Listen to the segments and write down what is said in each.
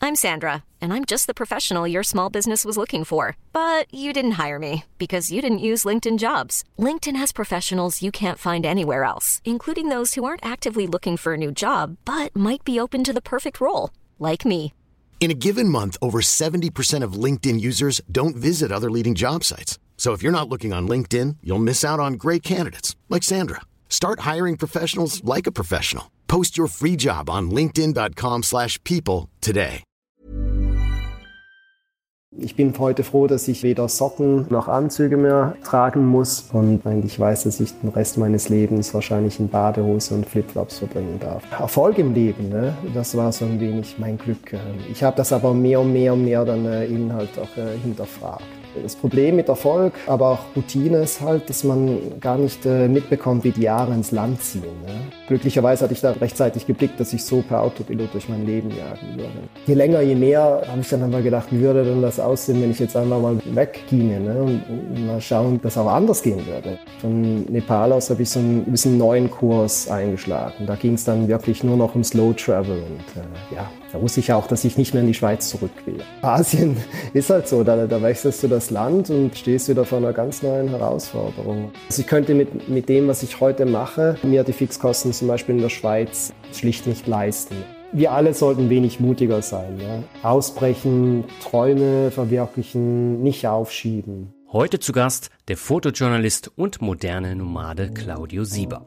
I'm Sandra, and I'm just the professional your small business was looking for. But you didn't hire me because you didn't use LinkedIn Jobs. LinkedIn has professionals you can't find anywhere else, including those who aren't actively looking for a new job, but might be open to the perfect role, like me. In a given month, over 70% of LinkedIn users don't visit other leading job sites. So if you're not looking on LinkedIn, you'll miss out on great candidates like Sandra. Start hiring professionals like a professional. Post your free job on linkedin.com/people today. Ich bin heute froh, dass ich weder Socken noch Anzüge mehr tragen muss und eigentlich weiß, dass ich den Rest meines Lebens wahrscheinlich in Badehose und Flipflops verbringen darf. Erfolg im Leben, ne? Das war so ein wenig mein Glück. Ich habe das aber mehr und mehr dann eben halt auch hinterfragt. Das Problem mit Erfolg, aber auch Routine ist halt, dass man gar nicht mitbekommt, wie die Jahre ins Land ziehen. Ne? Glücklicherweise hatte ich da rechtzeitig geblickt, dass ich so per Autopilot durch mein Leben jagen würde. Je länger, je mehr habe ich dann einmal gedacht, wie würde denn das aussehen, wenn ich jetzt einmal mal wegginge, ne? Und mal schauen, dass auch anders gehen würde. Von Nepal aus habe ich so ein bisschen neuen Kurs eingeschlagen. Da ging es dann wirklich nur noch um Slow Travel und da wusste ich auch, dass ich nicht mehr in die Schweiz zurück will. Asien ist halt so, da wechselst du das Land und stehst wieder vor einer ganz neuen Herausforderung. Also ich könnte mit dem, was ich heute mache, mir die Fixkosten zum Beispiel in der Schweiz schlicht nicht leisten. Wir alle sollten wenig mutiger sein. Ja? Ausbrechen, Träume verwirklichen, nicht aufschieben. Heute zu Gast der Fotojournalist und moderne Nomade Claudio Sieber.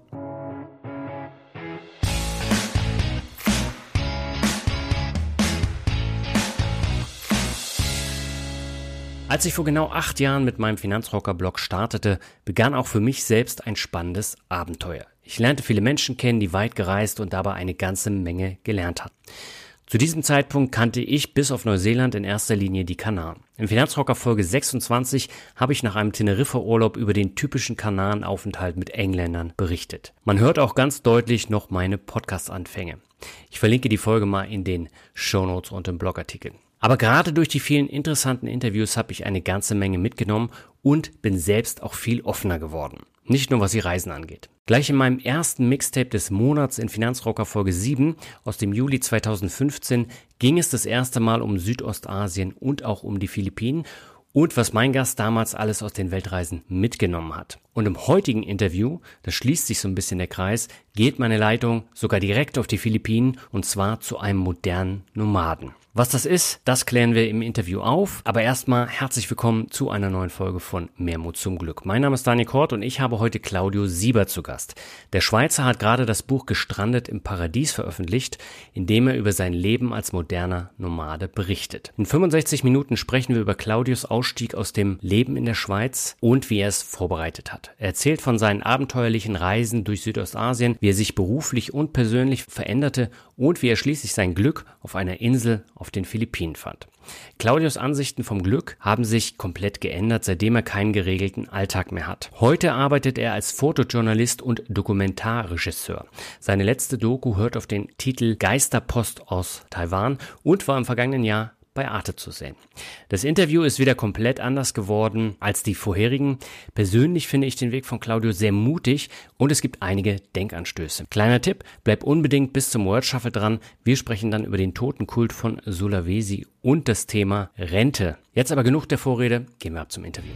Als ich vor genau 8 Jahren mit meinem Finanzrocker-Blog startete, begann auch für mich selbst ein spannendes Abenteuer. Ich lernte viele Menschen kennen, die weit gereist und dabei eine ganze Menge gelernt hatten. Zu diesem Zeitpunkt kannte ich bis auf Neuseeland in erster Linie die Kanaren. Im Finanzrocker Folge 26 habe ich nach einem Teneriffa-Urlaub über den typischen Kanarenaufenthalt mit Engländern berichtet. Man hört auch ganz deutlich noch meine Podcast-Anfänge. Ich verlinke die Folge mal in den Shownotes und im Blogartikel. Aber gerade durch die vielen interessanten Interviews habe ich eine ganze Menge mitgenommen und bin selbst auch viel offener geworden. Nicht nur was die Reisen angeht. Gleich in meinem ersten Mixtape des Monats in Finanzrocker Folge 7 aus dem Juli 2015 ging es das erste Mal um Südostasien und auch um die Philippinen und was mein Gast damals alles aus den Weltreisen mitgenommen hat. Und im heutigen Interview, da schließt sich so ein bisschen der Kreis, geht meine Leitung sogar direkt auf die Philippinen und zwar zu einem modernen Nomaden. Was das ist, das klären wir im Interview auf. Aber erstmal herzlich willkommen zu einer neuen Folge von Mehr Mut zum Glück. Mein Name ist Daniel Kort und ich habe heute Claudio Sieber zu Gast. Der Schweizer hat gerade das Buch Gestrandet im Paradies veröffentlicht, in dem er über sein Leben als moderner Nomade berichtet. In 65 Minuten sprechen wir über Claudios Ausstieg aus dem Leben in der Schweiz und wie er es vorbereitet hat. Er erzählt von seinen abenteuerlichen Reisen durch Südostasien, wie er sich beruflich und persönlich veränderte und wie er schließlich sein Glück auf einer Insel auf den Philippinen fand. Claudios Ansichten vom Glück haben sich komplett geändert, seitdem er keinen geregelten Alltag mehr hat. Heute arbeitet er als Fotojournalist und Dokumentarregisseur. Seine letzte Doku hört auf den Titel Geisterpost aus Taiwan und war im vergangenen Jahr bei Arte zu sehen. Das Interview ist wieder komplett anders geworden als die vorherigen. Persönlich finde ich den Weg von Claudio sehr mutig und es gibt einige Denkanstöße. Kleiner Tipp, bleib unbedingt bis zum World Shuffle dran. Wir sprechen dann über den Totenkult von Sulawesi und das Thema Rente. Jetzt aber genug der Vorrede, gehen wir ab zum Interview.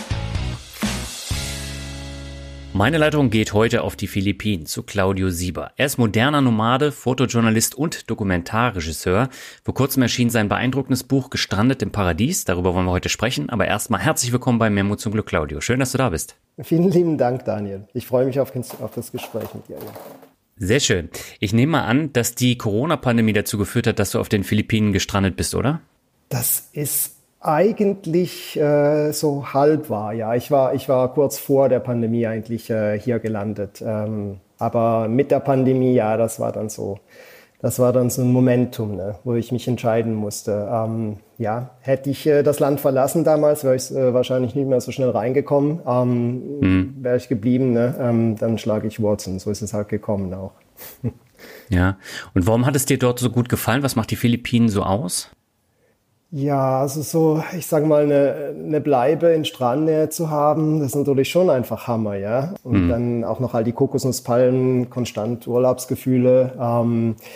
Meine Leitung geht heute auf die Philippinen zu Claudio Sieber. Er ist moderner Nomade, Fotojournalist und Dokumentarregisseur. Vor kurzem erschien sein beeindruckendes Buch Gestrandet im Paradies. Darüber wollen wir heute sprechen. Aber erstmal herzlich willkommen bei Mehr Mut zum Glück, Claudio. Schön, dass du da bist. Vielen lieben Dank, Daniel. Ich freue mich auf das Gespräch mit dir. Ja. Sehr schön. Ich nehme mal an, dass die Corona-Pandemie dazu geführt hat, dass du auf den Philippinen gestrandet bist, oder? Das ist eigentlich so halb war, ja. Ich war kurz vor der Pandemie eigentlich hier gelandet. Aber mit der Pandemie, ja, das war dann so ein Momentum, ne, wo ich mich entscheiden musste. Hätte ich das Land verlassen damals, wäre ich wahrscheinlich nicht mehr so schnell reingekommen. Wäre ich geblieben, ne, dann schlage ich Wurzeln. So ist es halt gekommen auch. Ja, und warum hat es dir dort so gut gefallen? Was macht die Philippinen so aus? Ja, also so, ich sage mal, eine Bleibe in Strandnähe zu haben, das ist natürlich schon einfach Hammer, ja. Und dann auch noch all die Kokosnusspalmen, konstant Urlaubsgefühle.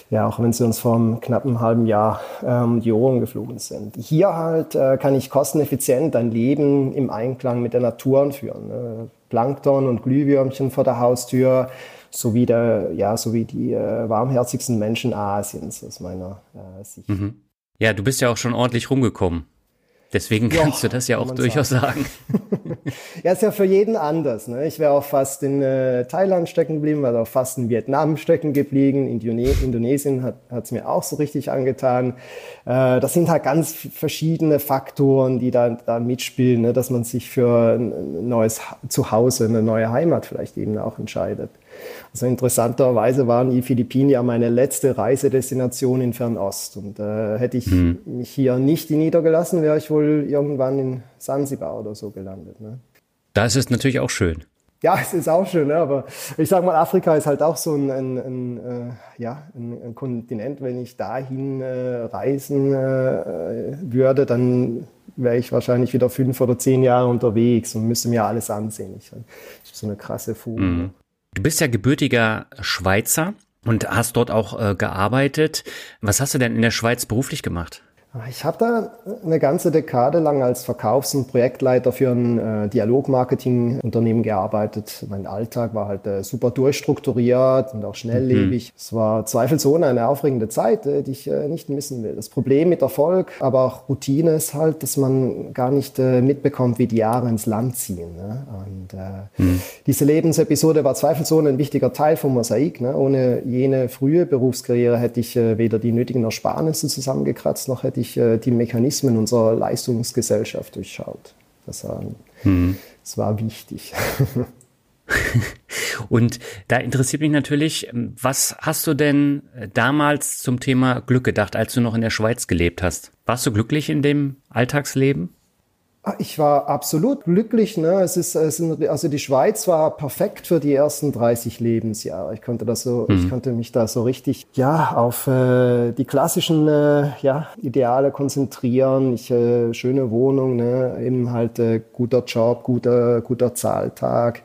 Ja, auch wenn sie uns vor einem knappen halben Jahr die Ohren geflogen sind. Hier halt kann ich kosteneffizient ein Leben im Einklang mit der Natur führen. Ne? Plankton und Glühwürmchen vor der Haustür, sowie die warmherzigsten Menschen Asiens aus meiner Sicht. Mhm. Ja, du bist ja auch schon ordentlich rumgekommen. Deswegen kannst du das ja auch durchaus sagen. Ja, ist ja für jeden anders. Ne? Ich wäre auch fast in Thailand stecken geblieben, war auch fast in Vietnam stecken geblieben. Indonesien hat es mir auch so richtig angetan. Das sind halt ganz verschiedene Faktoren, die da mitspielen, ne? Dass man sich für ein neues Zuhause, eine neue Heimat vielleicht eben auch entscheidet. Also interessanterweise waren die Philippinen ja meine letzte Reisedestination in Fernost. Und hätte ich mich hier nicht niedergelassen, wäre ich wohl irgendwann in Sansibar oder so gelandet. Ne? Da ist es natürlich auch schön. Ja, es ist auch schön, ne? Aber ich sag mal, Afrika ist halt auch so ein Kontinent. Wenn ich dahin reisen würde, dann wäre ich wahrscheinlich wieder 5 oder 10 Jahre unterwegs und müsste mir alles ansehen. Ich habe so eine krasse Fuge. Mhm. Du bist ja gebürtiger Schweizer und hast dort auch gearbeitet. Was hast du denn in der Schweiz beruflich gemacht? Ich habe da eine ganze Dekade lang als Verkaufs- und Projektleiter für ein Dialogmarketing-Unternehmen gearbeitet. Mein Alltag war halt super durchstrukturiert und auch schnelllebig. Es war zweifelsohne eine aufregende Zeit, die ich nicht missen will. Das Problem mit Erfolg, aber auch Routine ist halt, dass man gar nicht mitbekommt, wie die Jahre ins Land ziehen. Ne? Und diese Lebensepisode war zweifelsohne ein wichtiger Teil vom Mosaik. Ne? Ohne jene frühe Berufskarriere hätte ich weder die nötigen Ersparnisse zusammengekratzt, noch hätte ich die Mechanismen unserer Leistungsgesellschaft durchschaut. Das war wichtig. Und da interessiert mich natürlich, was hast du denn damals zum Thema Glück gedacht, als du noch in der Schweiz gelebt hast? Warst du glücklich in dem Alltagsleben? Ich war absolut glücklich. Ne? Also die Schweiz war perfekt für die ersten 30 Lebensjahre. Ich konnte mich da so richtig auf die klassischen Ideale konzentrieren. Schöne Wohnung, ne? Eben halt guter Job, guter Zahltag.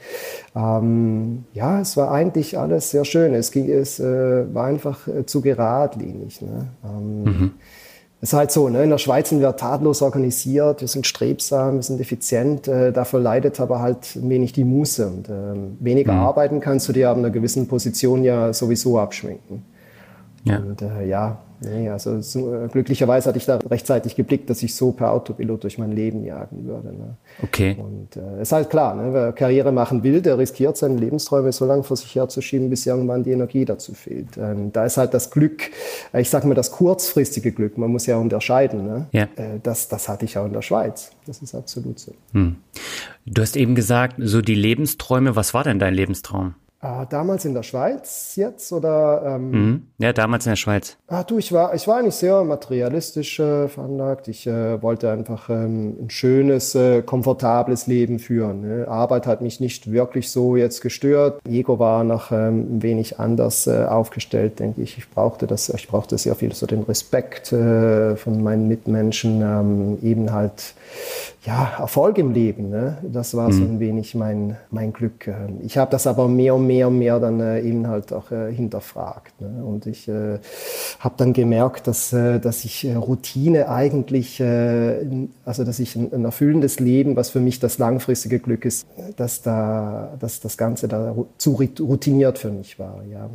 Es war eigentlich alles sehr schön. Es war einfach zu geradlinig. Ne? Es ist halt so, ne? In der Schweiz sind wir tadellos organisiert, wir sind strebsam, wir sind effizient, dafür leidet aber halt wenig die Muße. Und weniger arbeiten kannst du dir ab einer gewissen Position ja sowieso abschminken. Ja. Und glücklicherweise hatte ich da rechtzeitig geblickt, dass ich so per Autopilot durch mein Leben jagen würde. Ne? Okay. Und ist halt klar, ne? Wer Karriere machen will, der riskiert seine Lebensträume so lange vor sich herzuschieben, bis irgendwann die Energie dazu fehlt. Da ist halt das Glück, ich sag mal das kurzfristige Glück, man muss ja unterscheiden. Ne? Ja. Das hatte ich auch in der Schweiz. Das ist absolut so. Du hast eben gesagt, so die Lebensträume, was war denn dein Lebenstraum? Damals in der Schweiz jetzt oder? Ja, damals in der Schweiz. Ich war eigentlich sehr materialistisch veranlagt. Ich wollte einfach ein schönes, komfortables Leben führen. Ne? Arbeit hat mich nicht wirklich so jetzt gestört. Ego war noch ein wenig anders aufgestellt, denke ich. Ich brauchte sehr viel so den Respekt von meinen Mitmenschen, eben halt Erfolg im Leben. Ne? Das war so ein wenig mein Glück. Ich habe das aber mehr und mehr dann eben halt auch hinterfragt. Ne? Und ich habe dann gemerkt, dass ich Routine eigentlich, dass ich ein erfüllendes Leben, was für mich das langfristige Glück ist, dass das Ganze da zu routiniert für mich war. Ja.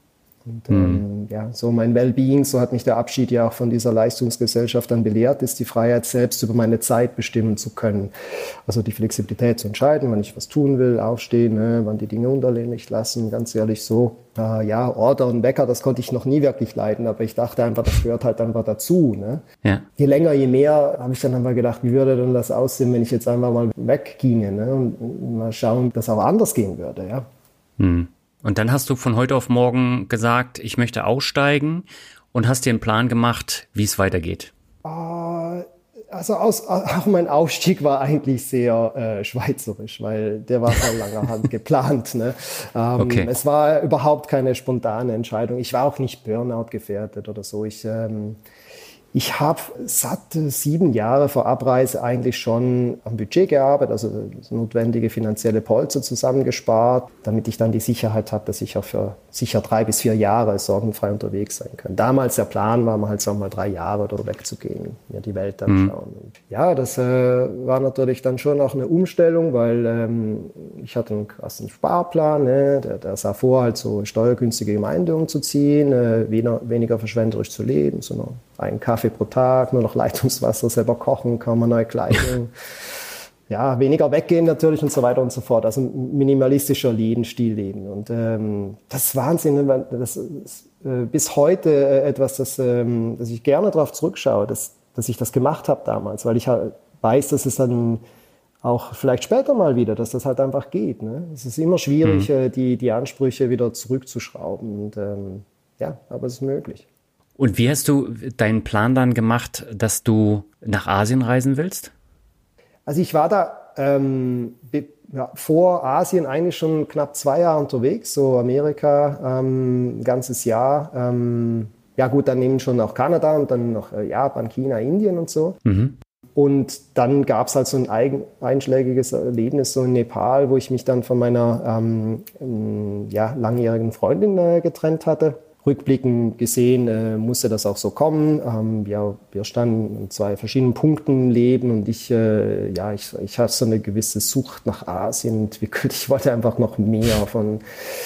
Und so mein Wellbeing, so hat mich der Abschied ja auch von dieser Leistungsgesellschaft dann belehrt, ist die Freiheit, selbst über meine Zeit bestimmen zu können. Also die Flexibilität zu entscheiden, wann ich was tun will, aufstehen, ne, wann die Dinge unterländig lassen, ganz ehrlich so. Order und Wecker, das konnte ich noch nie wirklich leiden, aber ich dachte einfach, das gehört halt einfach dazu. Ne? Ja. Je länger, je mehr, habe ich dann einfach gedacht, wie würde denn das aussehen, wenn ich jetzt einfach mal wegginge, ne? Und mal schauen, dass auch anders gehen würde, ja. Und dann hast du von heute auf morgen gesagt, ich möchte aussteigen und hast dir einen Plan gemacht, wie es weitergeht. Also auch mein Ausstieg war eigentlich sehr schweizerisch, weil der war vor langer Hand geplant. Ne? Okay. Es war überhaupt keine spontane Entscheidung. Ich war auch nicht Burnout gefährdet oder so. Ich Ich habe satt 7 Jahre vor Abreise eigentlich schon am Budget gearbeitet, also das notwendige finanzielle Polster zusammengespart, damit ich dann die Sicherheit habe, dass ich auch für sicher 3 bis 4 Jahre sorgenfrei unterwegs sein kann. Damals der Plan war, mal halt sagen wir mal 3 Jahre oder wegzugehen, mir die Welt anschauen. Und ja, das war natürlich dann schon auch eine Umstellung, weil ich hatte einen krassen Sparplan, ne? Der sah vor, halt so steuergünstige Gemeinde umzuziehen, weniger verschwenderisch zu leben, so noch einen Kaffee pro Tag, nur noch Leitungswasser, selber kochen, kaum mal neue Kleidung. Ja, weniger weggehen natürlich und so weiter und so fort. Also minimalistischer Lebensstil leben. Und das ist Wahnsinn. Das ist bis heute etwas, dass ich gerne darauf zurückschaue, dass ich das gemacht habe damals, weil ich halt weiß, dass es dann auch vielleicht später mal wieder, dass das halt einfach geht. Ne? Es ist immer schwierig, die Ansprüche wieder zurückzuschrauben. Und ja, aber es ist möglich. Und wie hast du deinen Plan dann gemacht, dass du nach Asien reisen willst? Also ich war da vor Asien eigentlich schon knapp 2 Jahre unterwegs, so Amerika, ein ganzes Jahr. Ja gut, dann eben schon auch Kanada und dann noch Japan, China, Indien und so. Mhm. Und dann gab es halt so ein einschlägiges Erlebnis so in Nepal, wo ich mich dann von meiner langjährigen Freundin getrennt hatte. Rückblickend gesehen musste das auch so kommen. Wir standen an 2 verschiedenen Punkten im Leben und ich habe so eine gewisse Sucht nach Asien entwickelt. Ich wollte einfach noch mehr von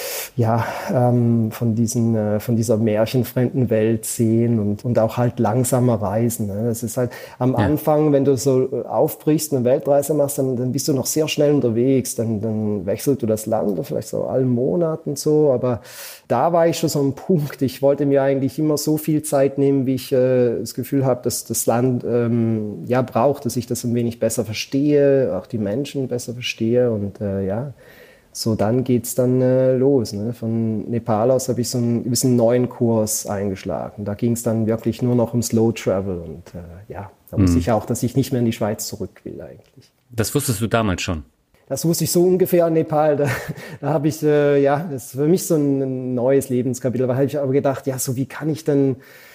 dieser märchenfremden Welt sehen und auch halt langsamer reisen. Ne? Das ist halt am Anfang, wenn du so aufbrichst und eine Weltreise machst, dann bist du noch sehr schnell unterwegs. Dann wechselst du das Land, vielleicht so allen Monaten so, aber da war ich schon so ein Punkt. Ich wollte mir eigentlich immer so viel Zeit nehmen, wie ich das Gefühl habe, dass das Land braucht, dass ich das ein wenig besser verstehe, auch die Menschen besser verstehe und so dann geht's dann los. Ne? Von Nepal aus habe ich so einen gewissen neuen Kurs eingeschlagen. Da ging es dann wirklich nur noch um Slow Travel und da wusste ich auch, dass ich nicht mehr in die Schweiz zurück will eigentlich. Das wusstest du damals schon? Das wusste ich so ungefähr in Nepal. Da habe ich, das ist für mich so ein neues Lebenskapitel. Da habe ich aber gedacht, so wie kann ich denn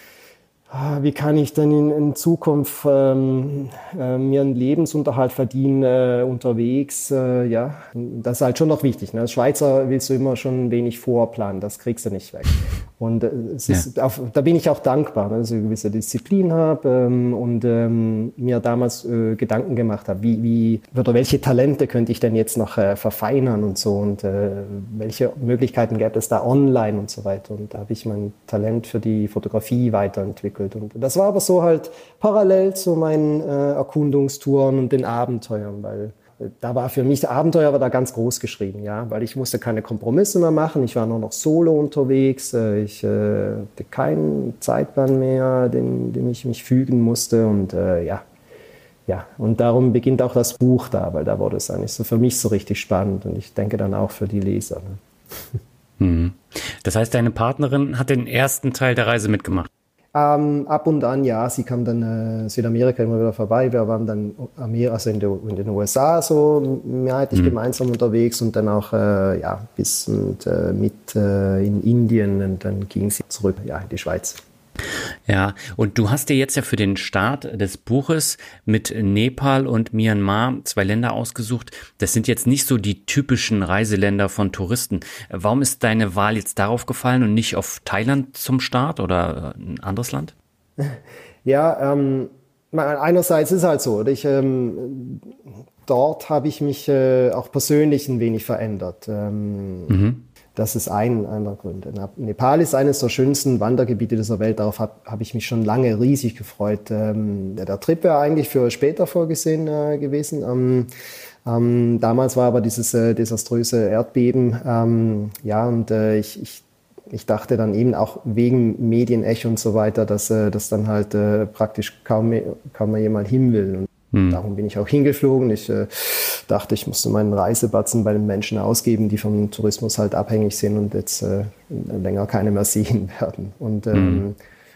in Zukunft mir einen Lebensunterhalt verdienen unterwegs? Das ist halt schon noch wichtig. Ne? Als Schweizer willst du immer schon ein wenig vorplanen, das kriegst du nicht weg. Und da bin ich auch dankbar, dass ich eine gewisse Disziplin habe und mir damals Gedanken gemacht habe, welche Talente könnte ich denn jetzt noch verfeinern und so und welche Möglichkeiten gäbe es da online und so weiter. Und da habe ich mein Talent für die Fotografie weiterentwickelt. Und das war aber so halt parallel zu meinen Erkundungstouren und den Abenteuern, weil da war für mich, der Abenteuer war da ganz groß geschrieben, weil ich musste keine Kompromisse mehr machen, ich war nur noch solo unterwegs, ich hatte keinen Zeitplan mehr, dem ich mich fügen musste und und darum beginnt auch das Buch da, weil da wurde es eigentlich so für mich so richtig spannend und ich denke dann auch für die Leser. Ne? Das heißt, deine Partnerin hat den ersten Teil der Reise mitgemacht? Ab und an, sie kam dann Südamerika immer wieder vorbei. Wir waren dann in den USA so mehrheitlich gemeinsam unterwegs und dann auch bis und mit in Indien und dann ging sie zurück in die Schweiz. Ja, und du hast dir jetzt ja für den Start des Buches mit Nepal und Myanmar 2 Länder ausgesucht. Das sind jetzt nicht so die typischen Reiseländer von Touristen. Warum ist deine Wahl jetzt darauf gefallen und nicht auf Thailand zum Start oder ein anderes Land? Ja, einerseits ist es halt so, dort habe ich mich auch persönlich ein wenig verändert. Das ist einer Grund. Nepal ist eines der schönsten Wandergebiete dieser Welt. Darauf habe ich mich schon lange riesig gefreut. Der Trip wäre eigentlich für später vorgesehen gewesen. Damals war aber dieses desaströse Erdbeben. Ich dachte dann eben auch wegen Medienecho und so weiter, dass dann halt praktisch kaum mehr jemand hin will. Und darum bin ich auch hingeflogen. Ich dachte, ich musste meinen Reisebatzen bei den Menschen ausgeben, die vom Tourismus halt abhängig sind und jetzt länger keine mehr sehen werden. Und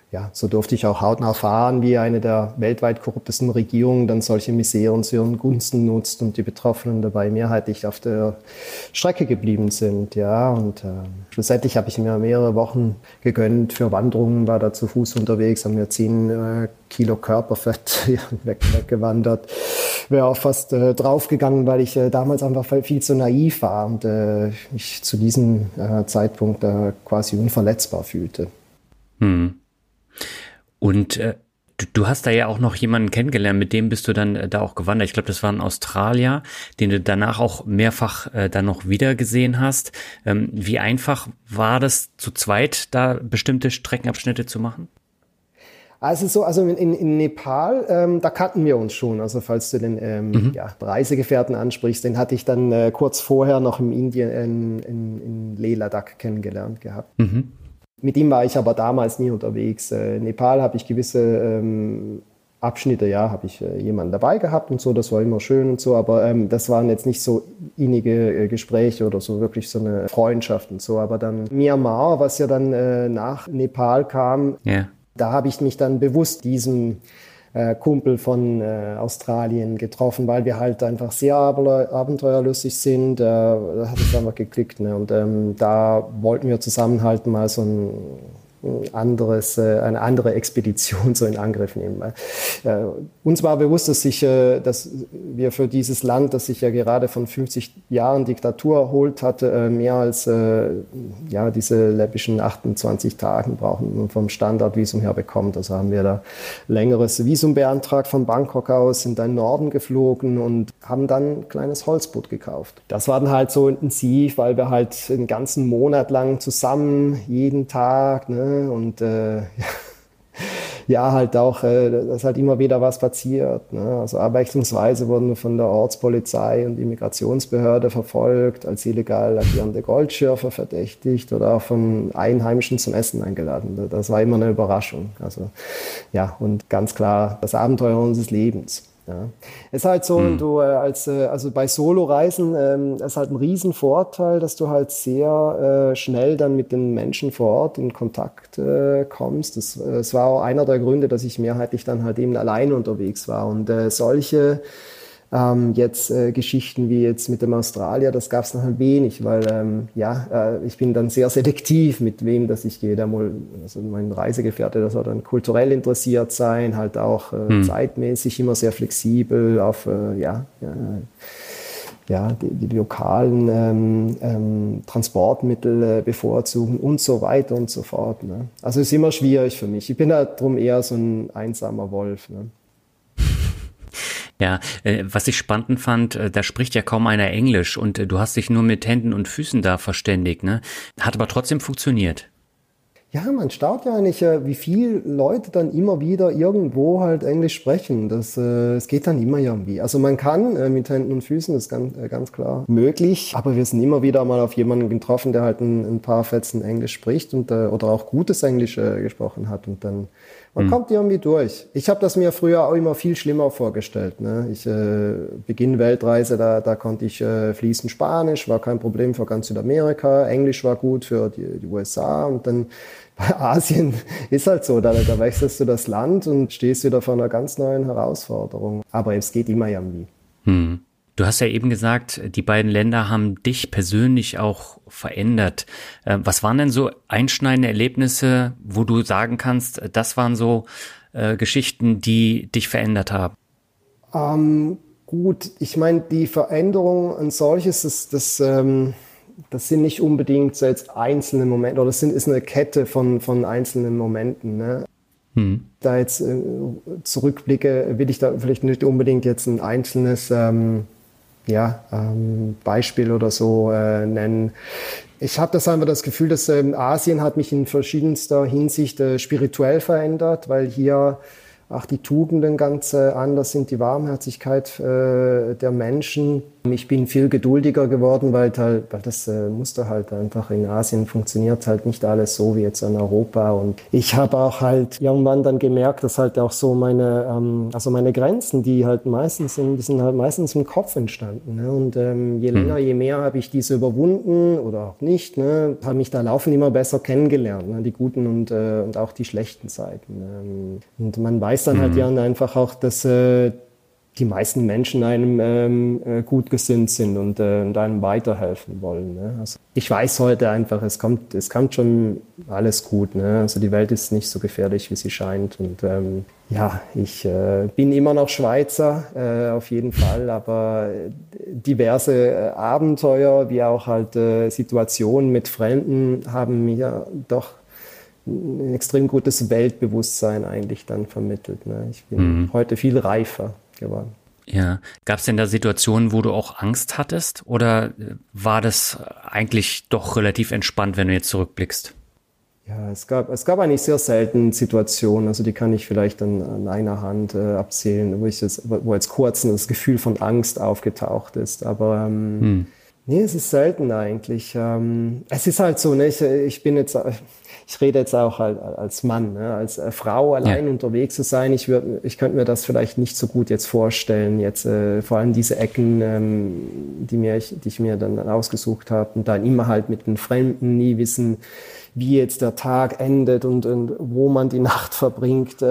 ja, so durfte ich auch hautnah erfahren, wie eine der weltweit korruptesten Regierungen dann solche Miseren zu ihren Gunsten nutzt und die Betroffenen dabei mehrheitlich auf der Strecke geblieben sind. Ja, und schlussendlich habe ich mir mehrere Wochen gegönnt für Wanderungen, war da zu Fuß unterwegs, haben mir 10 Kilo Körperfett weggewandert. Wäre auch fast draufgegangen, weil ich damals einfach viel zu naiv war und mich zu diesem Zeitpunkt quasi unverletzbar fühlte. Hm. Und du hast da ja auch noch jemanden kennengelernt, mit dem bist du dann da auch gewandert. Ich glaube, das war ein Australier, den du danach auch mehrfach dann noch wieder gesehen hast. Wie einfach war das, zu zweit da bestimmte Streckenabschnitte zu machen? Also in Nepal, da kannten wir uns schon. Also falls du den Reisegefährten ansprichst, den hatte ich dann kurz vorher noch in Indien in Leh Ladakh kennengelernt gehabt. Mhm. Mit ihm war ich aber damals nie unterwegs. In Nepal habe ich gewisse Abschnitte, habe ich jemanden dabei gehabt und so, das war immer schön und so, aber das waren jetzt nicht so innige Gespräche oder so wirklich so eine Freundschaft und so. Aber dann Myanmar, was ja dann nach Nepal kam, da habe ich mich dann bewusst diesem Kumpel von Australien getroffen, weil wir halt einfach sehr abenteuerlustig sind. Da hat es einfach geklickt. Ne? Und da wollten wir zusammenhalten, mal so eine andere Expedition so in Angriff nehmen. Uns war bewusst, dass wir für dieses Land, das sich ja gerade von 50 Jahren Diktatur erholt hatte, mehr als diese läppischen 28 Tagen brauchen und vom Standardvisum her bekommt. Also haben wir da längeres Visum beantragt von Bangkok aus, sind dann in den Norden geflogen und haben dann ein kleines Holzboot gekauft. Das war dann halt so intensiv, weil wir halt einen ganzen Monat lang zusammen, jeden Tag, ne, und halt auch, dass halt immer wieder was passiert. Ne? Also abwechslungsweise wurden wir von der Ortspolizei und Immigrationsbehörde verfolgt, als illegal agierende Goldschürfer verdächtigt oder auch von Einheimischen zum Essen eingeladen. Das war immer eine Überraschung. Also und ganz klar das Abenteuer unseres Lebens. Ja. Es ist halt so, du also bei Solo-Reisen ist halt ein Riesenvorteil, dass du halt sehr schnell dann mit den Menschen vor Ort in Kontakt kommst. Das war auch einer der Gründe, dass ich mehrheitlich dann halt eben alleine unterwegs war. Und solche Geschichten wie jetzt mit dem Australier, das gab es dann halt wenig, weil ich bin dann sehr selektiv, mit wem dass ich gehe. Also mein Reisegefährte, das soll dann kulturell interessiert sein, halt auch zeitmäßig immer sehr flexibel auf die lokalen Transportmittel bevorzugen und so weiter und so fort. Ne? Also ist immer schwierig für mich. Ich bin da drum eher so ein einsamer Wolf. Ne? Ja, was ich spannend fand, da spricht ja kaum einer Englisch und du hast dich nur mit Händen und Füßen da verständigt, ne? Hat aber trotzdem funktioniert. Ja, man staunt ja eigentlich, wie viele Leute dann immer wieder irgendwo halt Englisch sprechen. Es geht dann immer irgendwie. Also man kann mit Händen und Füßen, das ist ganz klar möglich. Aber wir sind immer wieder mal auf jemanden getroffen, der halt ein paar Fetzen Englisch spricht und oder auch gutes Englisch gesprochen hat. Und dann man kommt irgendwie durch. Ich habe das mir früher auch immer viel schlimmer vorgestellt. Ne? Beginn Weltreise, da konnte ich fließend Spanisch, war kein Problem für ganz Südamerika. Englisch war gut für die USA. Und dann bei Asien ist halt so, da wechselst du das Land und stehst wieder vor einer ganz neuen Herausforderung. Aber es geht immer irgendwie. Du hast ja eben gesagt, die beiden Länder haben dich persönlich auch verändert. Was waren denn so einschneidende Erlebnisse, wo du sagen kannst, das waren so Geschichten, die dich verändert haben? Gut, ich meine, die Veränderung als solches, das sind nicht unbedingt so jetzt einzelne Momente, oder ist eine Kette von einzelnen Momenten. Ne? Da jetzt zurückblicke, will ich da vielleicht nicht unbedingt jetzt ein einzelnes Beispiel oder so nennen. Ich habe einfach das Gefühl, dass Asien hat mich in verschiedenster Hinsicht spirituell verändert, weil hier die Tugenden ganz anders sind, die Warmherzigkeit der Menschen. Ich bin viel geduldiger geworden, weil das Muster halt einfach in Asien funktioniert halt nicht alles so wie jetzt in Europa. Und ich habe auch halt irgendwann dann gemerkt, dass halt auch so meine Grenzen, die halt die sind halt meistens im Kopf entstanden. Ne? Und je länger, je mehr habe ich diese überwunden oder auch nicht, ne? Habe mich da Laufen immer besser kennengelernt, ne? Die guten und auch die schlechten Seiten. Und man weiß dann halt ja einfach auch, dass die meisten Menschen einem gut gesinnt sind und einem weiterhelfen wollen. Ne? Also ich weiß heute einfach, es kommt schon alles gut. Ne? Also die Welt ist nicht so gefährlich, wie sie scheint. Und ich bin immer noch Schweizer, auf jeden Fall, aber diverse Abenteuer, wie auch halt Situationen mit Fremden haben mir doch ein extrem gutes Weltbewusstsein eigentlich dann vermittelt. Ne? Ich bin heute viel reifer geworden. Ja, gab es denn da Situationen, wo du auch Angst hattest oder war das eigentlich doch relativ entspannt, wenn du jetzt zurückblickst? Ja, es gab eigentlich sehr selten Situationen, also die kann ich vielleicht an einer Hand abzählen, wo jetzt kurz das Gefühl von Angst aufgetaucht ist, aber nee, es ist selten eigentlich. Es ist halt so, ne? Ich rede jetzt auch halt als Mann, ne? Als Frau allein unterwegs zu sein. Ich könnte mir das vielleicht nicht so gut jetzt vorstellen. Jetzt vor allem diese Ecken, die ich mir dann ausgesucht habe und dann immer halt mit den Fremden, nie wissen, wie jetzt der Tag endet und wo man die Nacht verbringt.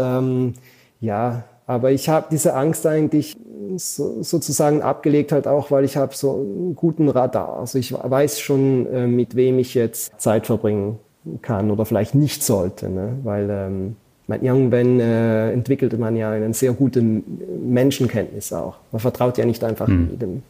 Aber ich habe diese Angst eigentlich sozusagen abgelegt halt auch, weil ich habe so einen guten Radar. Also ich weiß schon, mit wem ich jetzt Zeit verbringen kann oder vielleicht nicht sollte, ne? Weil irgendwann entwickelt man ja eine sehr gute Menschenkenntnis auch. Man vertraut ja nicht einfach jedem.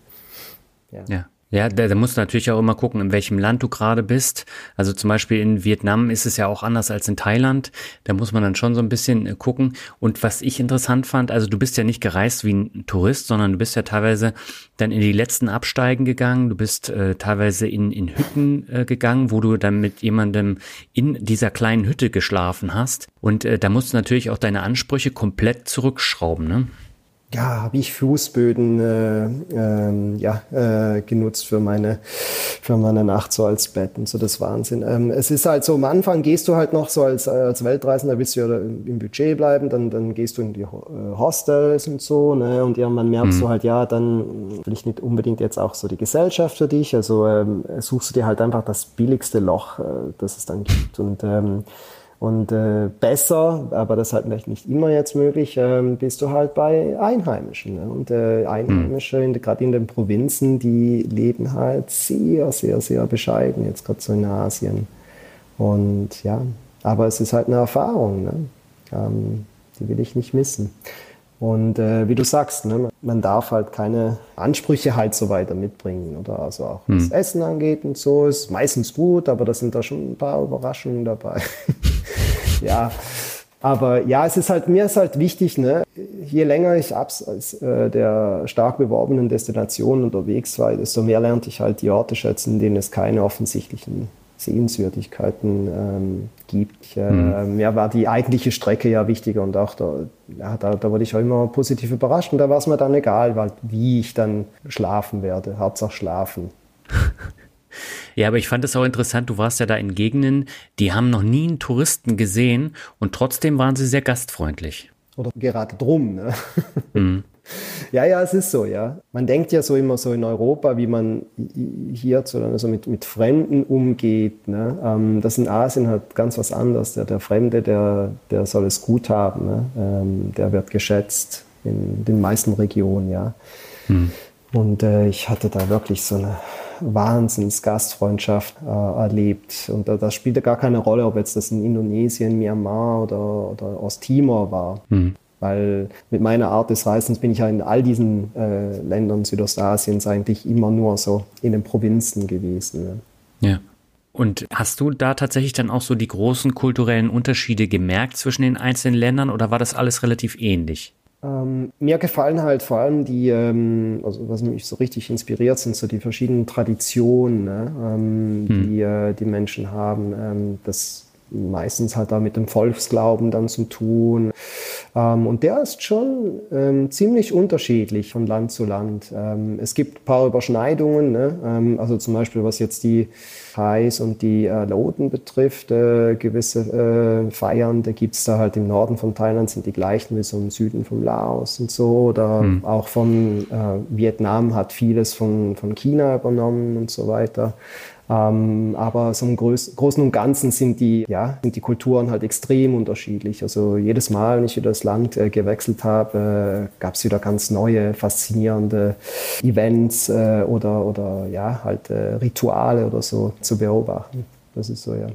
Ja, da musst du natürlich auch immer gucken, in welchem Land du gerade bist. Also zum Beispiel in Vietnam ist es ja auch anders als in Thailand. Da muss man dann schon so ein bisschen gucken. Und was ich interessant fand, also du bist ja nicht gereist wie ein Tourist, sondern du bist ja teilweise dann in die letzten Absteigen gegangen. Du bist teilweise in Hütten gegangen, wo du dann mit jemandem in dieser kleinen Hütte geschlafen hast. Und da musst du natürlich auch deine Ansprüche komplett zurückschrauben, ne? Ja, habe ich Fußböden genutzt für meine Nacht so als Bett und so, das Wahnsinn. Es ist halt so, am Anfang gehst du halt noch so als Weltreisender, willst du ja im Budget bleiben, dann gehst du in die Hostels und so, ne, und irgendwann merkst du halt, dann will ich nicht unbedingt jetzt auch so die Gesellschaft für dich, also suchst du dir halt einfach das billigste Loch, das es dann gibt und besser, aber das ist halt vielleicht nicht immer jetzt möglich, bist du halt bei Einheimischen. Ne? Und Einheimische, gerade in den Provinzen, die leben halt sehr, sehr, sehr bescheiden, jetzt gerade so in Asien. Und aber es ist halt eine Erfahrung, ne? Die will ich nicht missen. Und wie du sagst, ne, man darf halt keine Ansprüche halt so weiter mitbringen, oder? Also auch was Essen angeht und so, ist meistens gut, aber da sind da schon ein paar Überraschungen dabei. Aber es ist halt, mir ist halt wichtig, ne, je länger ich abseits der stark beworbenen Destination unterwegs war, desto mehr lernte ich halt die Orte schätzen, in denen es keine offensichtlichen Sehenswürdigkeiten gibt. Mir war die eigentliche Strecke ja wichtiger und auch da wurde ich auch immer positiv überrascht und da war es mir dann egal, weil, wie ich dann schlafen werde. Hauptsache schlafen. Ja, aber ich fand es auch interessant, du warst ja da in Gegenden, die haben noch nie einen Touristen gesehen und trotzdem waren sie sehr gastfreundlich. Oder gerade drum, ne? Ja, es ist so, ja. Man denkt ja so immer so in Europa, wie man hierzulande so mit Fremden umgeht, ne? Das in Asien halt ganz was anderes. Der Fremde, der soll es gut haben, ne? Der wird geschätzt in den meisten Regionen, ja. Und ich hatte da wirklich so eine Wahnsinns-Gastfreundschaft erlebt. Und das spielte gar keine Rolle, ob jetzt das in Indonesien, Myanmar oder Osttimor war. Weil mit meiner Art des Reisens bin ich ja in all diesen Ländern Südostasiens eigentlich immer nur so in den Provinzen gewesen. Ne? Ja. Und hast du da tatsächlich dann auch so die großen kulturellen Unterschiede gemerkt zwischen den einzelnen Ländern oder war das alles relativ ähnlich? Mir gefallen halt vor allem also was mich so richtig inspiriert, sind so die verschiedenen Traditionen, ne, die Menschen haben. Das meistens halt da mit dem Volksglauben dann zu tun. Und der ist schon ziemlich unterschiedlich von Land zu Land. Es gibt ein paar Überschneidungen, ne? Also zum Beispiel was jetzt die Thais und die Loten betrifft, gewisse Feiern, da gibt es da halt im Norden von Thailand sind die gleichen wie so im Süden von Laos und so. Oder auch von Vietnam hat vieles von China übernommen und so weiter. Aber so im Großen und Ganzen sind die Kulturen halt extrem unterschiedlich. Also jedes Mal, wenn ich wieder das Land gewechselt habe, gab es wieder ganz neue, faszinierende Events oder Rituale oder so zu beobachten. Das ist so, ja.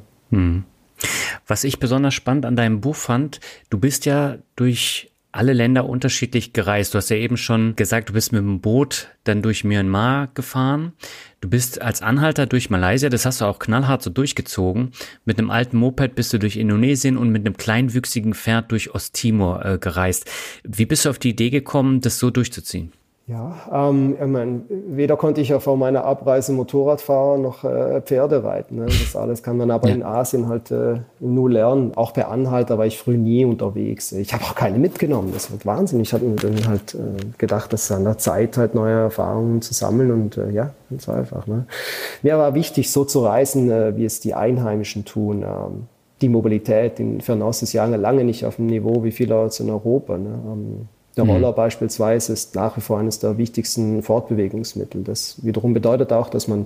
Was ich besonders spannend an deinem Buch fand, du bist ja durch alle Länder unterschiedlich gereist. Du hast ja eben schon gesagt, du bist mit dem Boot dann durch Myanmar gefahren. Du bist als Anhalter durch Malaysia, das hast du auch knallhart so durchgezogen. Mit einem alten Moped bist du durch Indonesien und mit einem kleinwüchsigen Pferd durch Osttimor gereist. Wie bist du auf die Idee gekommen, das so durchzuziehen? Ja, ich meine, weder konnte ich ja vor meiner Abreise Motorrad fahren noch Pferde reiten. Ne? Das alles kann man aber in Asien halt nur lernen. Auch per Anhalter war ich früh nie unterwegs. Ich habe auch keine mitgenommen. Das wird Wahnsinn. Ich habe mir dann halt gedacht, dass an der Zeit halt neue Erfahrungen zu sammeln und ganz einfach. Ne? Mir war wichtig, so zu reisen, wie es die Einheimischen tun. Die Mobilität in Fernost ist ja lange nicht auf dem Niveau wie vielerorts in Europa. Ne? Der Roller beispielsweise ist nach wie vor eines der wichtigsten Fortbewegungsmittel. Das wiederum bedeutet auch, dass man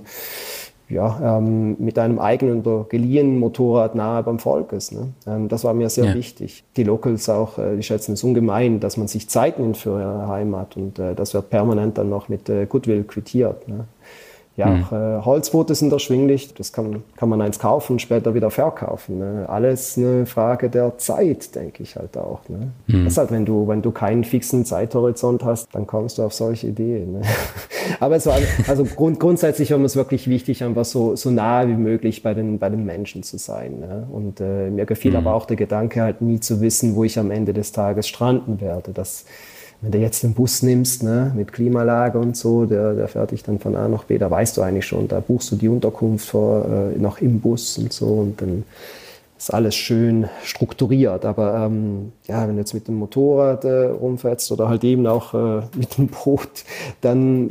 mit einem eigenen oder geliehenen Motorrad nahe beim Volk ist. Ne? Das war mir sehr wichtig. Die Locals auch, die schätzen es ungemein, dass man sich Zeit nimmt für ihre Heimat und das wird permanent dann noch mit Goodwill quittiert. Ne? Ja, auch Holzboote sind erschwinglich, das kann man eins kaufen und später wieder verkaufen. Ne? Alles eine Frage der Zeit, denke ich halt auch. Ne? Das ist halt, wenn du keinen fixen Zeithorizont hast, dann kommst du auf solche Ideen. Ne? Aber es war, also grundsätzlich war mir es wirklich wichtig, einfach so nahe wie möglich bei den Menschen zu sein. Ne? Und mir gefiel aber auch der Gedanke, halt nie zu wissen, wo ich am Ende des Tages stranden werde. Wenn du jetzt den Bus nimmst, ne, mit Klimaanlage und so, der fährt dich dann von A nach B, da weißt du eigentlich schon, da buchst du die Unterkunft noch im Bus und so und dann ist alles schön strukturiert. Aber wenn du jetzt mit dem Motorrad rumfährst oder halt eben auch mit dem Boot, dann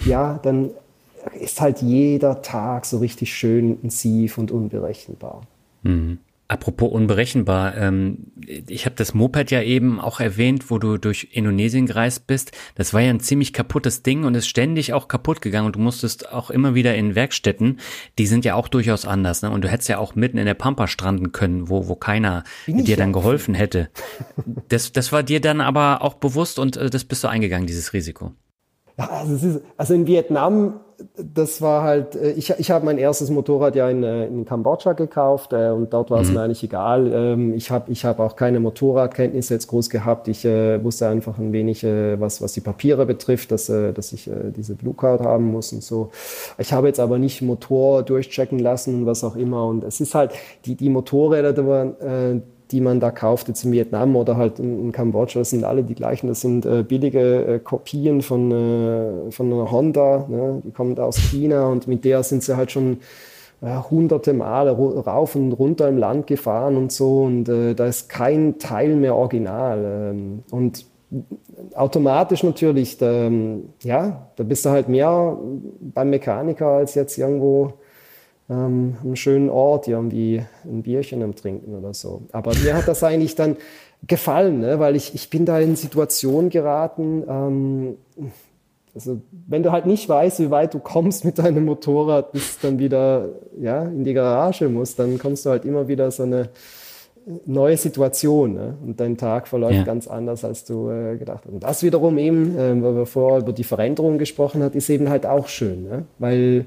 ist halt jeder Tag so richtig schön intensiv und unberechenbar. Apropos unberechenbar, ich habe das Moped ja eben auch erwähnt, wo du durch Indonesien gereist bist. Das war ja ein ziemlich kaputtes Ding und ist ständig auch kaputt gegangen und du musstest auch immer wieder in Werkstätten, die sind ja auch durchaus anders, ne? Und du hättest ja auch mitten in der Pampa stranden können, wo keiner dir dann geholfen hätte. Das war dir dann aber auch bewusst und das bist du eingegangen, dieses Risiko. Ja, also in Vietnam, das war halt, ich habe mein erstes Motorrad ja in Kambodscha gekauft und dort war es mir eigentlich egal. Ich hab auch keine Motorradkenntnisse jetzt groß gehabt. Ich wusste einfach ein wenig, was die Papiere betrifft, dass ich diese Blue Card haben muss und so. Ich habe jetzt aber nicht Motor durchchecken lassen, was auch immer. Und es ist halt, die Motorräder, die man da kauft, jetzt in Vietnam oder halt in Kambodscha, das sind alle die gleichen. Das sind billige Kopien von einer Honda, ne? Die kommen da aus China und mit der sind sie halt schon hunderte Male rauf und runter im Land gefahren und so und da ist kein Teil mehr original. Und automatisch natürlich, da bist du halt mehr beim Mechaniker als jetzt irgendwo einen schönen Ort, irgendwie ein Bierchen am Trinken oder so. Aber mir hat das eigentlich dann gefallen, ne? Weil ich bin da in Situationen geraten, also wenn du halt nicht weißt, wie weit du kommst mit deinem Motorrad, bis dann wieder in die Garage musst, dann kommst du halt immer wieder so eine neue Situation, ne? Und dein Tag verläuft ganz anders, als du gedacht hast. Und das wiederum eben, weil wir vorher über die Veränderung gesprochen haben, ist eben halt auch schön, ne? Weil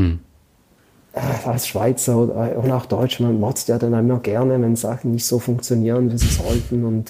als Schweizer und auch Deutscher, man motzt ja dann immer gerne, wenn Sachen nicht so funktionieren, wie sie sollten. Und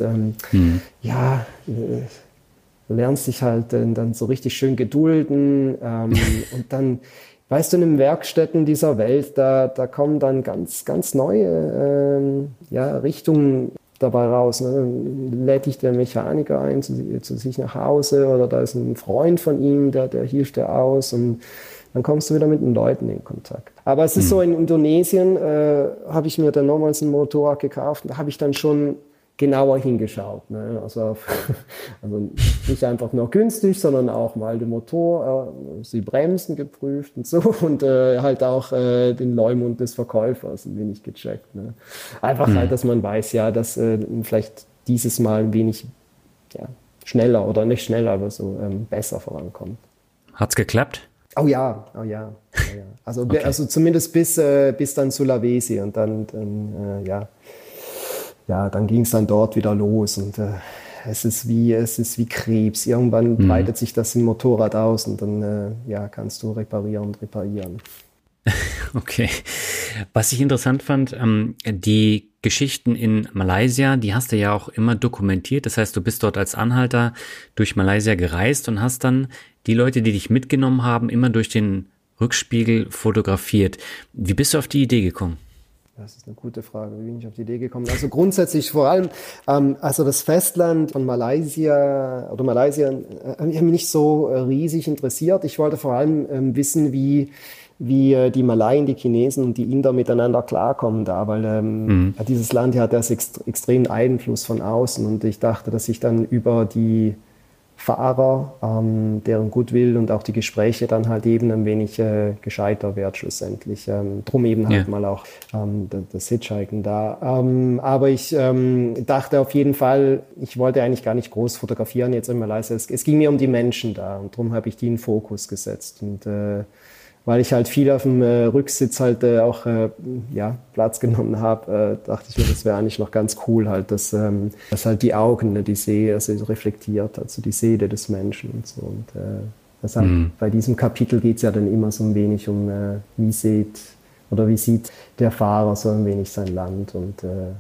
du lernst dich halt dann so richtig schön gedulden. Und dann, weißt du, in den Werkstätten dieser Welt, da kommen dann ganz, ganz neue Richtungen dabei raus? Ne? Dann lädt dich der Mechaniker ein zu sich nach Hause oder da ist ein Freund von ihm, der hilft dir aus und dann kommst du wieder mit den Leuten in Kontakt. Aber es ist so, in Indonesien habe ich mir dann nochmals ein Motorrad gekauft und da habe ich dann schon genauer hingeschaut. Ne? Also nicht einfach nur günstig, sondern auch mal den Motor, die Bremsen geprüft und so und halt auch den Leumund des Verkäufers ein wenig gecheckt. Ne? Einfach halt, dass man weiß, ja, dass vielleicht dieses Mal ein wenig schneller oder nicht schneller, aber so besser vorankommt. Hat's geklappt? Oh ja. Also, okay. Also zumindest bis dann Sulawesi und dann dann ging es dann dort wieder los und es ist wie Krebs. Irgendwann breitet sich das im Motorrad aus und dann kannst du reparieren. Okay. Was ich interessant fand, die Geschichten in Malaysia, die hast du ja auch immer dokumentiert. Das heißt, du bist dort als Anhalter durch Malaysia gereist und hast dann die Leute, die dich mitgenommen haben, immer durch den Rückspiegel fotografiert. Wie bist du auf die Idee gekommen? Das ist eine gute Frage. Wie bin ich auf die Idee gekommen? Also grundsätzlich vor allem, also das Festland von Malaysia hat mich nicht so riesig interessiert. Ich wollte vor allem wissen, wie die Malaien, die Chinesen und die Inder miteinander klarkommen da, weil dieses Land hat das extremen Einfluss von außen und ich dachte, dass ich dann über die Fahrer, deren Goodwill und auch die Gespräche dann halt eben ein wenig gescheiter wird schlussendlich. Drum eben halt mal auch das Hitchhiken da. Aber ich dachte auf jeden Fall, ich wollte eigentlich gar nicht groß fotografieren jetzt in Malaysia. Es ging mir um die Menschen da und drum habe ich die in den Fokus gesetzt. Und weil ich halt viel auf dem Rücksitz halt auch Platz genommen habe, dachte ich mir, das wäre eigentlich noch ganz cool halt, dass halt die Augen, die Seele, also reflektiert, also die Seele des Menschen und so. Und bei diesem Kapitel geht es ja dann immer so ein wenig um, wie sieht der Fahrer so ein wenig sein Land und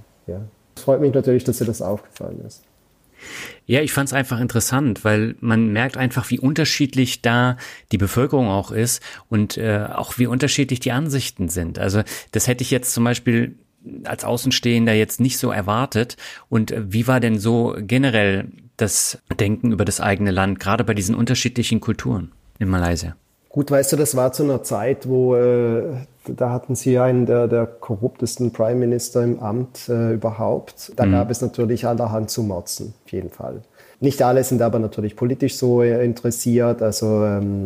es freut mich natürlich, dass dir das aufgefallen ist. Ja, ich fand es einfach interessant, weil man merkt einfach, wie unterschiedlich da die Bevölkerung auch ist und auch wie unterschiedlich die Ansichten sind. Also das hätte ich jetzt zum Beispiel als Außenstehender jetzt nicht so erwartet. Und wie war denn so generell das Denken über das eigene Land, gerade bei diesen unterschiedlichen Kulturen in Malaysia? Gut, weißt du, das war zu einer Zeit, wo da hatten sie einen der korruptesten Prime Minister im Amt überhaupt. Da gab es natürlich allerhand zu motzen, auf jeden Fall. Nicht alle sind aber natürlich politisch so interessiert. Also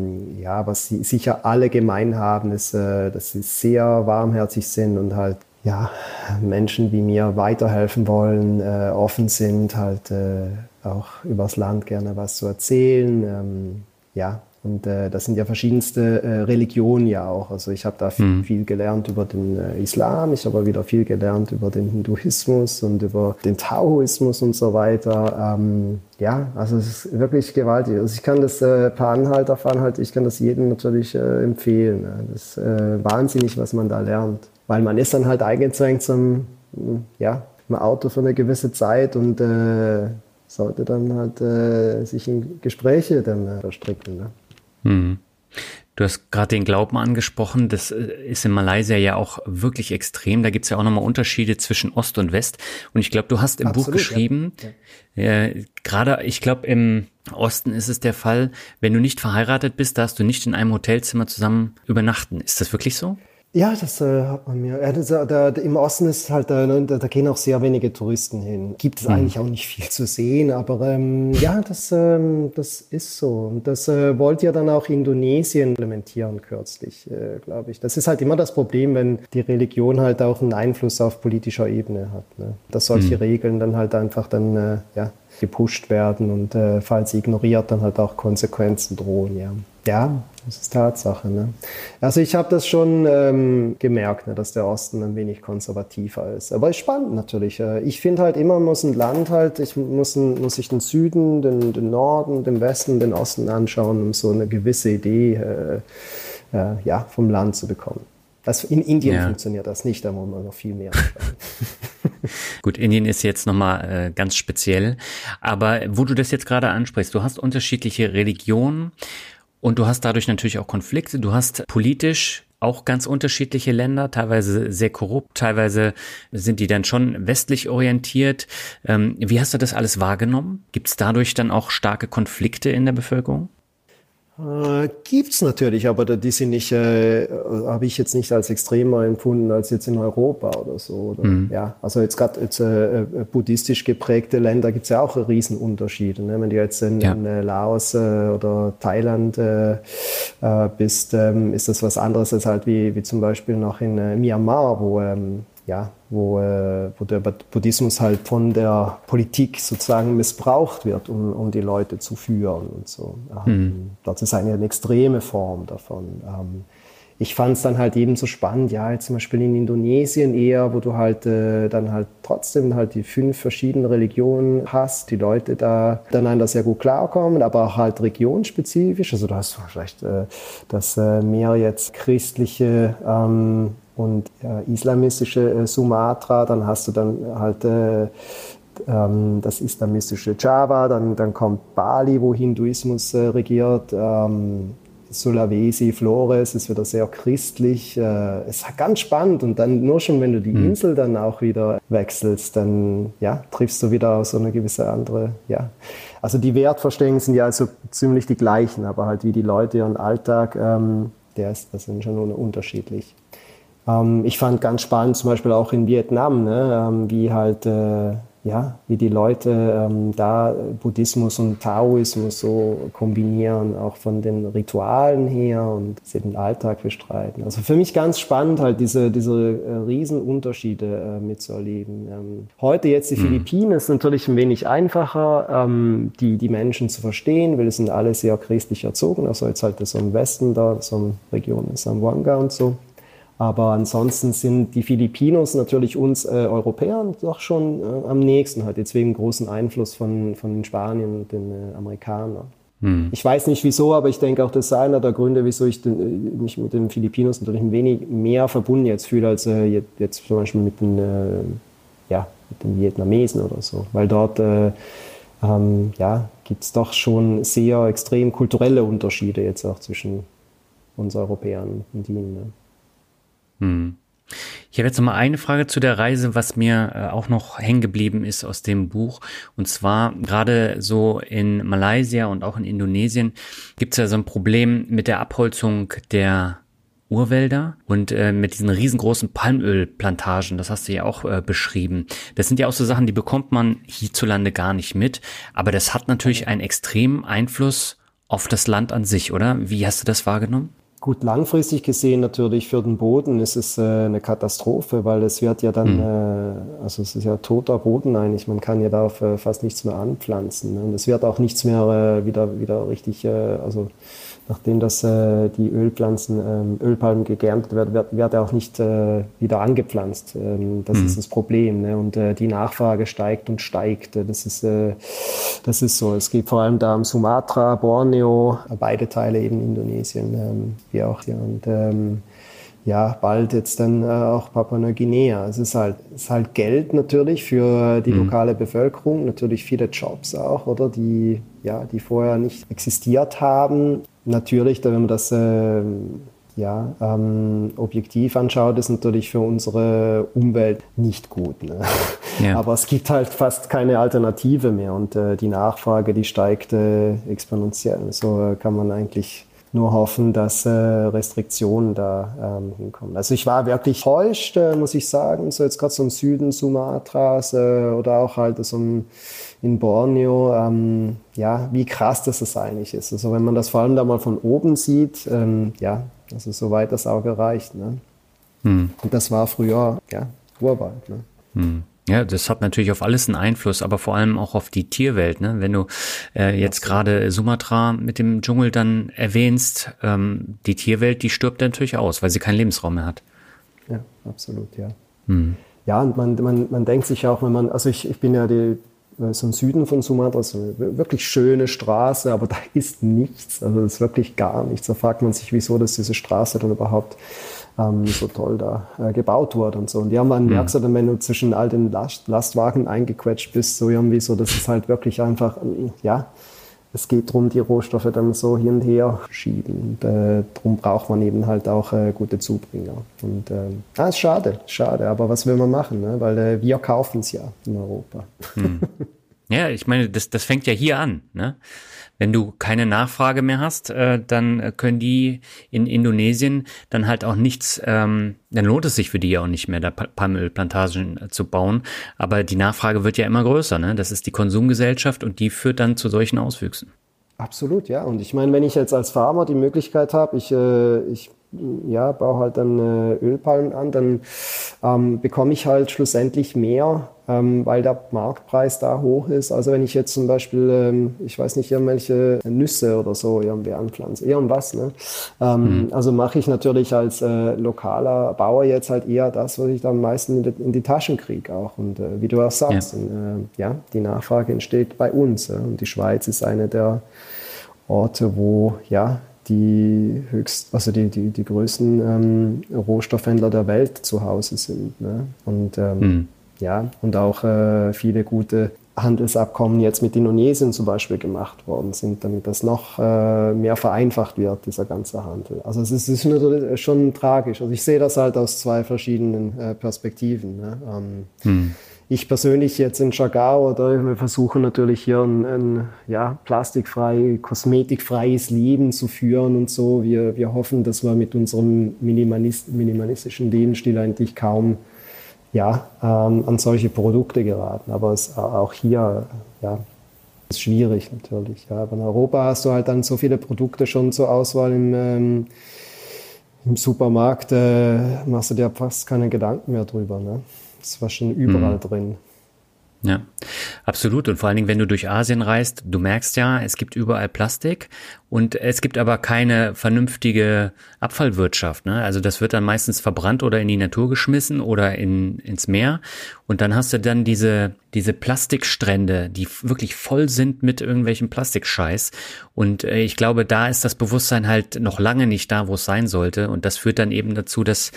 was sie sicher alle gemein haben, ist, dass sie sehr warmherzig sind und halt Menschen wie mir weiterhelfen wollen, offen sind, halt auch übers Land gerne was zu erzählen. Und das sind ja verschiedenste Religionen ja auch. Also ich habe da viel gelernt über den Islam, ich habe wieder viel gelernt über den Hinduismus und über den Taoismus und so weiter. Also es ist wirklich gewaltig. Also ich kann das paar Anhalter fahren, halt, ich kann das jedem natürlich empfehlen. Das ist wahnsinnig, was man da lernt. Weil man ist dann halt eingezwängt im Auto für eine gewisse Zeit und sollte dann halt sich in Gespräche dann verstricken. Ne? Du hast gerade den Glauben angesprochen, das ist in Malaysia ja auch wirklich extrem. Da gibt es ja auch nochmal Unterschiede zwischen Ost und West. Und ich glaube, du hast im Buch geschrieben, gerade, ich glaube, im Osten ist es der Fall, wenn du nicht verheiratet bist, darfst du nicht in einem Hotelzimmer zusammen übernachten. Ist das wirklich so? Ja, das hat man mir. Im Osten ist halt, da gehen auch sehr wenige Touristen hin. Gibt es eigentlich auch nicht viel zu sehen, aber das ist so. Und das wollte ja dann auch Indonesien implementieren kürzlich, glaube ich. Das ist halt immer das Problem, wenn die Religion halt auch einen Einfluss auf politischer Ebene hat. Ne? Dass solche Regeln dann halt einfach gepusht werden und falls sie ignoriert, dann halt auch Konsequenzen drohen, Ja, das ist Tatsache. Ne? Also ich habe das schon gemerkt, ne, dass der Osten ein wenig konservativer ist. Aber es ist spannend natürlich. Ich finde halt immer, muss ein Land halt, muss ich den Süden, den Norden, den Westen, den Osten anschauen, um so eine gewisse Idee vom Land zu bekommen. In Indien funktioniert das nicht, da muss man noch viel mehr anschauen. Gut, Indien ist jetzt nochmal ganz speziell. Aber wo du das jetzt gerade ansprichst, du hast unterschiedliche Religionen. Und du hast dadurch natürlich auch Konflikte. Du hast politisch auch ganz unterschiedliche Länder, teilweise sehr korrupt, teilweise sind die dann schon westlich orientiert. Wie hast du das alles wahrgenommen? Gibt es dadurch dann auch starke Konflikte in der Bevölkerung? Gibt's natürlich, aber die sind nicht, habe ich jetzt nicht als extremer empfunden als jetzt in Europa oder so. Oder? Ja, also jetzt gerade buddhistisch geprägte Länder gibt's ja auch Riesenunterschiede. Ne? Wenn du jetzt in Laos oder Thailand bist, ist das was anderes als halt wie zum Beispiel noch in Myanmar, wo der Buddhismus halt von der Politik sozusagen missbraucht wird, um die Leute zu führen und so. Das ist eine extreme Form davon. Ich fand es dann halt eben so spannend, ja, jetzt zum Beispiel in Indonesien eher, wo du halt dann halt trotzdem halt die 5 verschiedenen Religionen hast, die Leute da miteinander sehr gut klarkommen, aber auch halt regionspezifisch. Also du hast vielleicht das mehr jetzt christliche und islamistische Sumatra, dann hast du dann halt das islamistische Java, dann kommt Bali, wo Hinduismus regiert, Sulawesi, Flores ist wieder sehr christlich, ist ganz spannend und dann nur schon, wenn du die Insel dann auch wieder wechselst, dann triffst du wieder so eine gewisse andere, also die Wertvorstellungen sind ja also ziemlich die gleichen, aber halt wie die Leute ihren Alltag, das sind schon unterschiedlich. Ich fand ganz spannend, zum Beispiel auch in Vietnam, ne, wie halt, wie die Leute da Buddhismus und Taoismus so kombinieren, auch von den Ritualen her und sie den Alltag bestreiten. Also für mich ganz spannend, halt diese Riesenunterschiede mitzuerleben. Heute jetzt die Philippinen ist natürlich ein wenig einfacher, die Menschen zu verstehen, weil es sind alle sehr christlich erzogen, also jetzt halt so im Westen da, so eine Region in Zamboanga und so. Aber ansonsten sind die Filipinos natürlich uns Europäern doch schon am nächsten, halt jetzt wegen großen Einfluss von den Spaniern und den Amerikanern. Ich weiß nicht wieso, aber ich denke auch, das ist einer der Gründe, wieso ich mich mit den Filipinos natürlich ein wenig mehr verbunden jetzt fühle, als jetzt zum Beispiel mit den Vietnamesen oder so. Weil dort gibt es doch schon sehr extrem kulturelle Unterschiede jetzt auch zwischen uns Europäern und ihnen. Ne? Ich habe jetzt noch mal eine Frage zu der Reise, was mir auch noch hängen geblieben ist aus dem Buch. Und zwar gerade so in Malaysia und auch in Indonesien gibt es ja so ein Problem mit der Abholzung der Urwälder und mit diesen riesengroßen Palmölplantagen. Das hast du ja auch beschrieben. Das sind ja auch so Sachen, die bekommt man hierzulande gar nicht mit. Aber das hat natürlich einen extremen Einfluss auf das Land an sich, oder? Wie hast du das wahrgenommen? Gut, langfristig gesehen natürlich für den Boden ist es eine Katastrophe, weil es wird ja dann, also es ist ja toter Boden eigentlich, man kann ja da fast nichts mehr anpflanzen. Ne? Und es wird auch nichts mehr wieder richtig, also nachdem das die Ölpalmen geerntet wird auch nicht wieder angepflanzt. Das ist das Problem. Ne? Und die Nachfrage steigt und steigt. Das ist so. Es geht vor allem da um Sumatra, Borneo, beide Teile eben Indonesien, wie auch hier. Und bald jetzt dann auch Papua-Neuguinea. Es ist halt Geld natürlich für die lokale Bevölkerung, natürlich viele Jobs auch, oder die vorher nicht existiert haben. Natürlich, wenn man das objektiv anschaut, ist natürlich für unsere Umwelt nicht gut. Ne? Ja. Aber es gibt halt fast keine Alternative mehr und die Nachfrage, die steigt exponentiell. So kann man eigentlich nur hoffen, dass Restriktionen da hinkommen. Also ich war wirklich enttäuscht, muss ich sagen, so jetzt gerade so im Süden Sumatras oder auch halt so in Borneo, wie krass das eigentlich ist. Also wenn man das vor allem da mal von oben sieht, also soweit das Auge reicht. Ne? Und das war früher, Urwald. Ne? Ja, das hat natürlich auf alles einen Einfluss, aber vor allem auch auf die Tierwelt. Ne? Wenn du jetzt gerade Sumatra mit dem Dschungel dann erwähnst, die Tierwelt, die stirbt natürlich aus, weil sie keinen Lebensraum mehr hat. Ja, absolut, ja. Ja, und man denkt sich auch, wenn man, also ich bin ja so im Süden von Sumatra, so eine wirklich schöne Straße, aber da ist nichts, also das ist wirklich gar nichts. Da fragt man sich, wieso dass diese Straße dann überhaupt so toll da gebaut wurde und so. Und man merkt so dann, wenn du zwischen all den Lastwagen eingequetscht bist, so irgendwie so, das ist halt wirklich einfach, es geht darum, die Rohstoffe dann so hin und her schieben. Und darum braucht man eben halt auch gute Zubringer. Und ist schade, aber was will man machen, ne? Weil wir kaufen es ja in Europa. Ja, ich meine, das fängt ja hier an, ne? Wenn du keine Nachfrage mehr hast, dann können die in Indonesien dann halt auch nichts, dann lohnt es sich für die ja auch nicht mehr, da Palmölplantagen zu bauen. Aber die Nachfrage wird ja immer größer, ne? Das ist die Konsumgesellschaft und die führt dann zu solchen Auswüchsen. Absolut, ja. Und ich meine, wenn ich jetzt als Farmer die Möglichkeit habe, ich baue halt dann Ölpalmen an, dann bekomme ich halt schlussendlich mehr, weil der Marktpreis da hoch ist. Also wenn ich jetzt zum Beispiel, ich weiß nicht, irgendwelche Nüsse oder so irgendwie anpflanze, irgendwas, ne? Also mache ich natürlich als lokaler Bauer jetzt halt eher das, was ich dann am meisten in die Taschen kriege auch. Und wie du auch sagst, die Nachfrage entsteht bei uns. Und die Schweiz ist eine der Orte, wo die größten Rohstoffhändler der Welt zu Hause sind. Ne? Und und auch viele gute Handelsabkommen jetzt mit Indonesien zum Beispiel gemacht worden sind, damit das noch mehr vereinfacht wird, dieser ganze Handel. Also es ist natürlich schon tragisch. Also ich sehe das halt aus zwei verschiedenen Perspektiven. Ne? Ich persönlich jetzt in Chagao, wir versuchen natürlich hier ein plastikfrei, kosmetikfreies Leben zu führen und so. Wir hoffen, dass wir mit unserem minimalistischen Lebensstil eigentlich kaum an solche Produkte geraten. Aber es auch hier, ist schwierig natürlich. Ja. Aber in Europa hast du halt dann so viele Produkte schon zur Auswahl im Supermarkt, machst du dir fast keine Gedanken mehr drüber. Ne? Das war schon überall drin. Ja, absolut. Und vor allen Dingen, wenn du durch Asien reist, du merkst ja, es gibt überall Plastik und es gibt aber keine vernünftige Abfallwirtschaft. Ne? Also das wird dann meistens verbrannt oder in die Natur geschmissen oder ins Meer. Und dann hast du dann diese Plastikstrände, die wirklich voll sind mit irgendwelchem Plastikscheiß. Und ich glaube, da ist das Bewusstsein halt noch lange nicht da, wo es sein sollte. Und das führt dann eben dazu, dass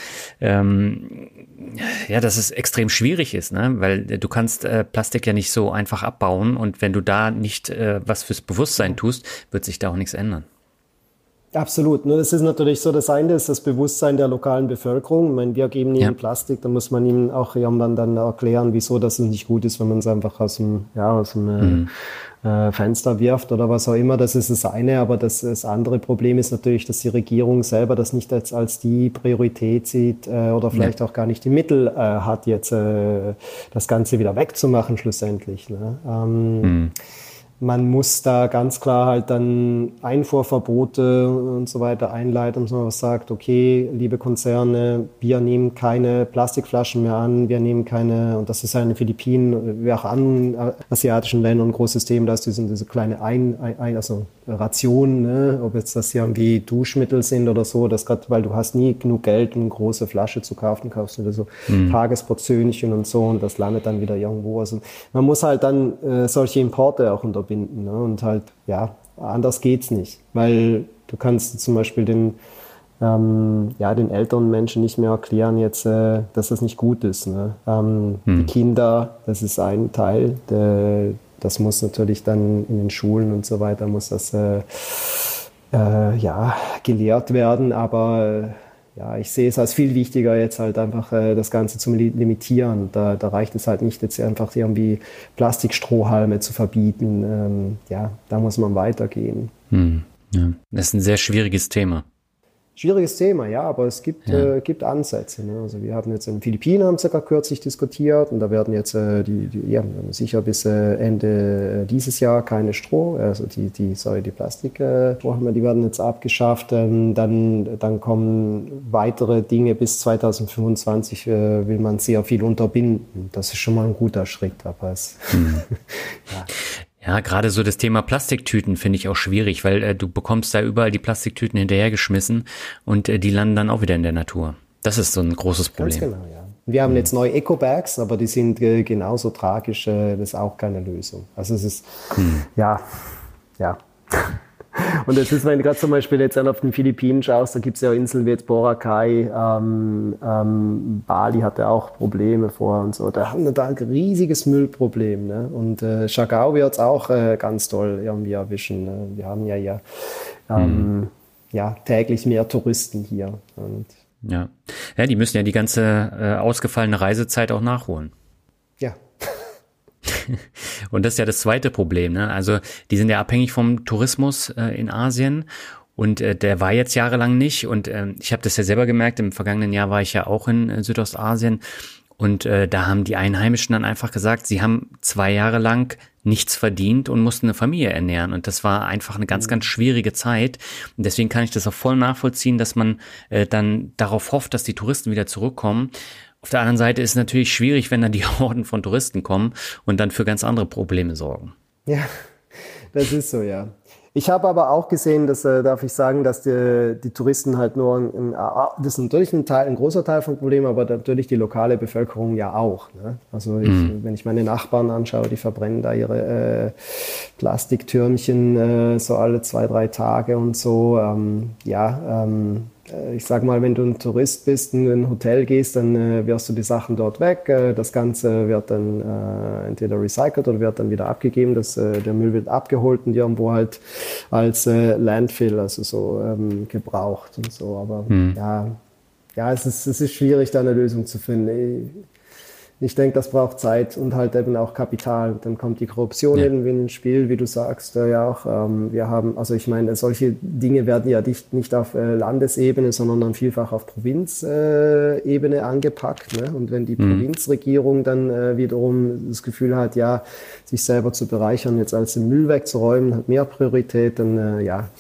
dass es extrem schwierig ist, ne? Weil du kannst Plastik ja nicht so einfach abbauen. Und wenn du da nicht was fürs Bewusstsein tust, wird sich da auch nichts ändern. Absolut. Nur das ist natürlich so, das eine ist das Bewusstsein der lokalen Bevölkerung. Ich meine, wir geben ihnen Plastik, da muss man ihnen auch dann erklären, wieso das nicht gut ist, wenn man es einfach aus dem Fenster wirft oder was auch immer. Das ist das eine, aber das andere Problem ist natürlich, dass die Regierung selber das nicht als die Priorität sieht oder vielleicht auch gar nicht die Mittel hat, jetzt das Ganze wieder wegzumachen schlussendlich. Ne? Man muss da ganz klar halt dann Einfuhrverbote und so weiter einleiten, dass man sagt, okay, liebe Konzerne, wir nehmen keine Plastikflaschen mehr an, wir nehmen keine, und das ist ja in den Philippinen, wie auch anderen asiatischen Ländern ein großes Thema, da ist diese kleine Rationen, ne? Ob jetzt das ja irgendwie Duschmittel sind oder so, das gerade, weil du hast nie genug Geld, um eine große Flasche zu kaufen, kaufst du so Tagesportionchen und so und das landet dann wieder irgendwo. Also man muss halt dann solche Importe auch unterbinden. Ne? Und halt, anders geht's nicht. Weil du kannst zum Beispiel den älteren Menschen nicht mehr erklären jetzt, dass das nicht gut ist. Ne? Die Kinder, das ist ein Teil, das muss natürlich dann in den Schulen und so weiter, muss das gelehrt werden, aber ich sehe es als viel wichtiger, jetzt halt einfach das Ganze zu limitieren. Da reicht es halt nicht, jetzt einfach irgendwie Plastikstrohhalme zu verbieten. Da muss man weitergehen. Das ist ein sehr schwieriges Thema. Schwieriges Thema, ja, aber es gibt Ansätze. Ne? Also wir haben jetzt in den Philippinen haben sogar kürzlich diskutiert und da werden jetzt sicher bis Ende dieses Jahr keine die Plastikstrohhalme, die werden jetzt abgeschafft. Dann kommen weitere Dinge bis 2025 will man sehr viel unterbinden. Das ist schon mal ein guter Schritt, aber es Ja, gerade so das Thema Plastiktüten finde ich auch schwierig, weil du bekommst da überall die Plastiktüten hinterhergeschmissen und die landen dann auch wieder in der Natur. Das ist so ein großes Problem. Ganz genau, ja. Wir haben jetzt neue Eco-Bags, aber die sind genauso tragisch, das ist auch keine Lösung. Also es ist, Und es ist, wenn du gerade zum Beispiel jetzt auf den Philippinen schaust, da gibt es ja Inseln wie jetzt Boracay, Bali hatte auch Probleme vorher und so. Da haben wir da ein riesiges Müllproblem. Ne? Und Siargao wird es auch ganz toll irgendwie erwischen. Ne? Wir haben ja hier täglich mehr Touristen hier. Und ja, die müssen ja die ganze ausgefallene Reisezeit auch nachholen. Ja. Und das ist ja das zweite Problem, ne? Also die sind ja abhängig vom Tourismus in Asien und der war jetzt jahrelang nicht und ich habe das ja selber gemerkt, im vergangenen Jahr war ich ja auch in Südostasien und da haben die Einheimischen dann einfach gesagt, sie haben 2 Jahre lang nichts verdient und mussten eine Familie ernähren und das war einfach eine ganz, ganz schwierige Zeit und deswegen kann ich das auch voll nachvollziehen, dass man dann darauf hofft, dass die Touristen wieder zurückkommen. Auf der anderen Seite ist es natürlich schwierig, wenn dann die Horden von Touristen kommen und dann für ganz andere Probleme sorgen. Ja, das ist so, ja. Ich habe aber auch gesehen, darf ich sagen, dass die Touristen halt nur, das ist natürlich ein großer Teil vom Problem, aber natürlich die lokale Bevölkerung ja auch. Ne? Also wenn ich meine Nachbarn anschaue, die verbrennen da ihre Plastiktürmchen so alle 2-3 Tage und so. Ich sag mal, wenn du ein Tourist bist und in ein Hotel gehst, dann wirst du die Sachen dort weg. Das Ganze wird dann entweder recycelt oder wird dann wieder abgegeben. Der Müll wird abgeholt und irgendwo halt als Landfill, also so gebraucht und so. Aber es ist schwierig, da eine Lösung zu finden. Ich denke, das braucht Zeit und halt eben auch Kapital. Dann kommt die Korruption irgendwie ins Spiel, wie du sagst. Wir haben, also ich meine, solche Dinge werden ja nicht auf Landesebene, sondern dann vielfach auf Provinzebene angepackt. Ne? Und wenn die Provinzregierung dann wiederum das Gefühl hat, sich selber zu bereichern, jetzt als den Müll wegzuräumen, hat mehr Priorität, dann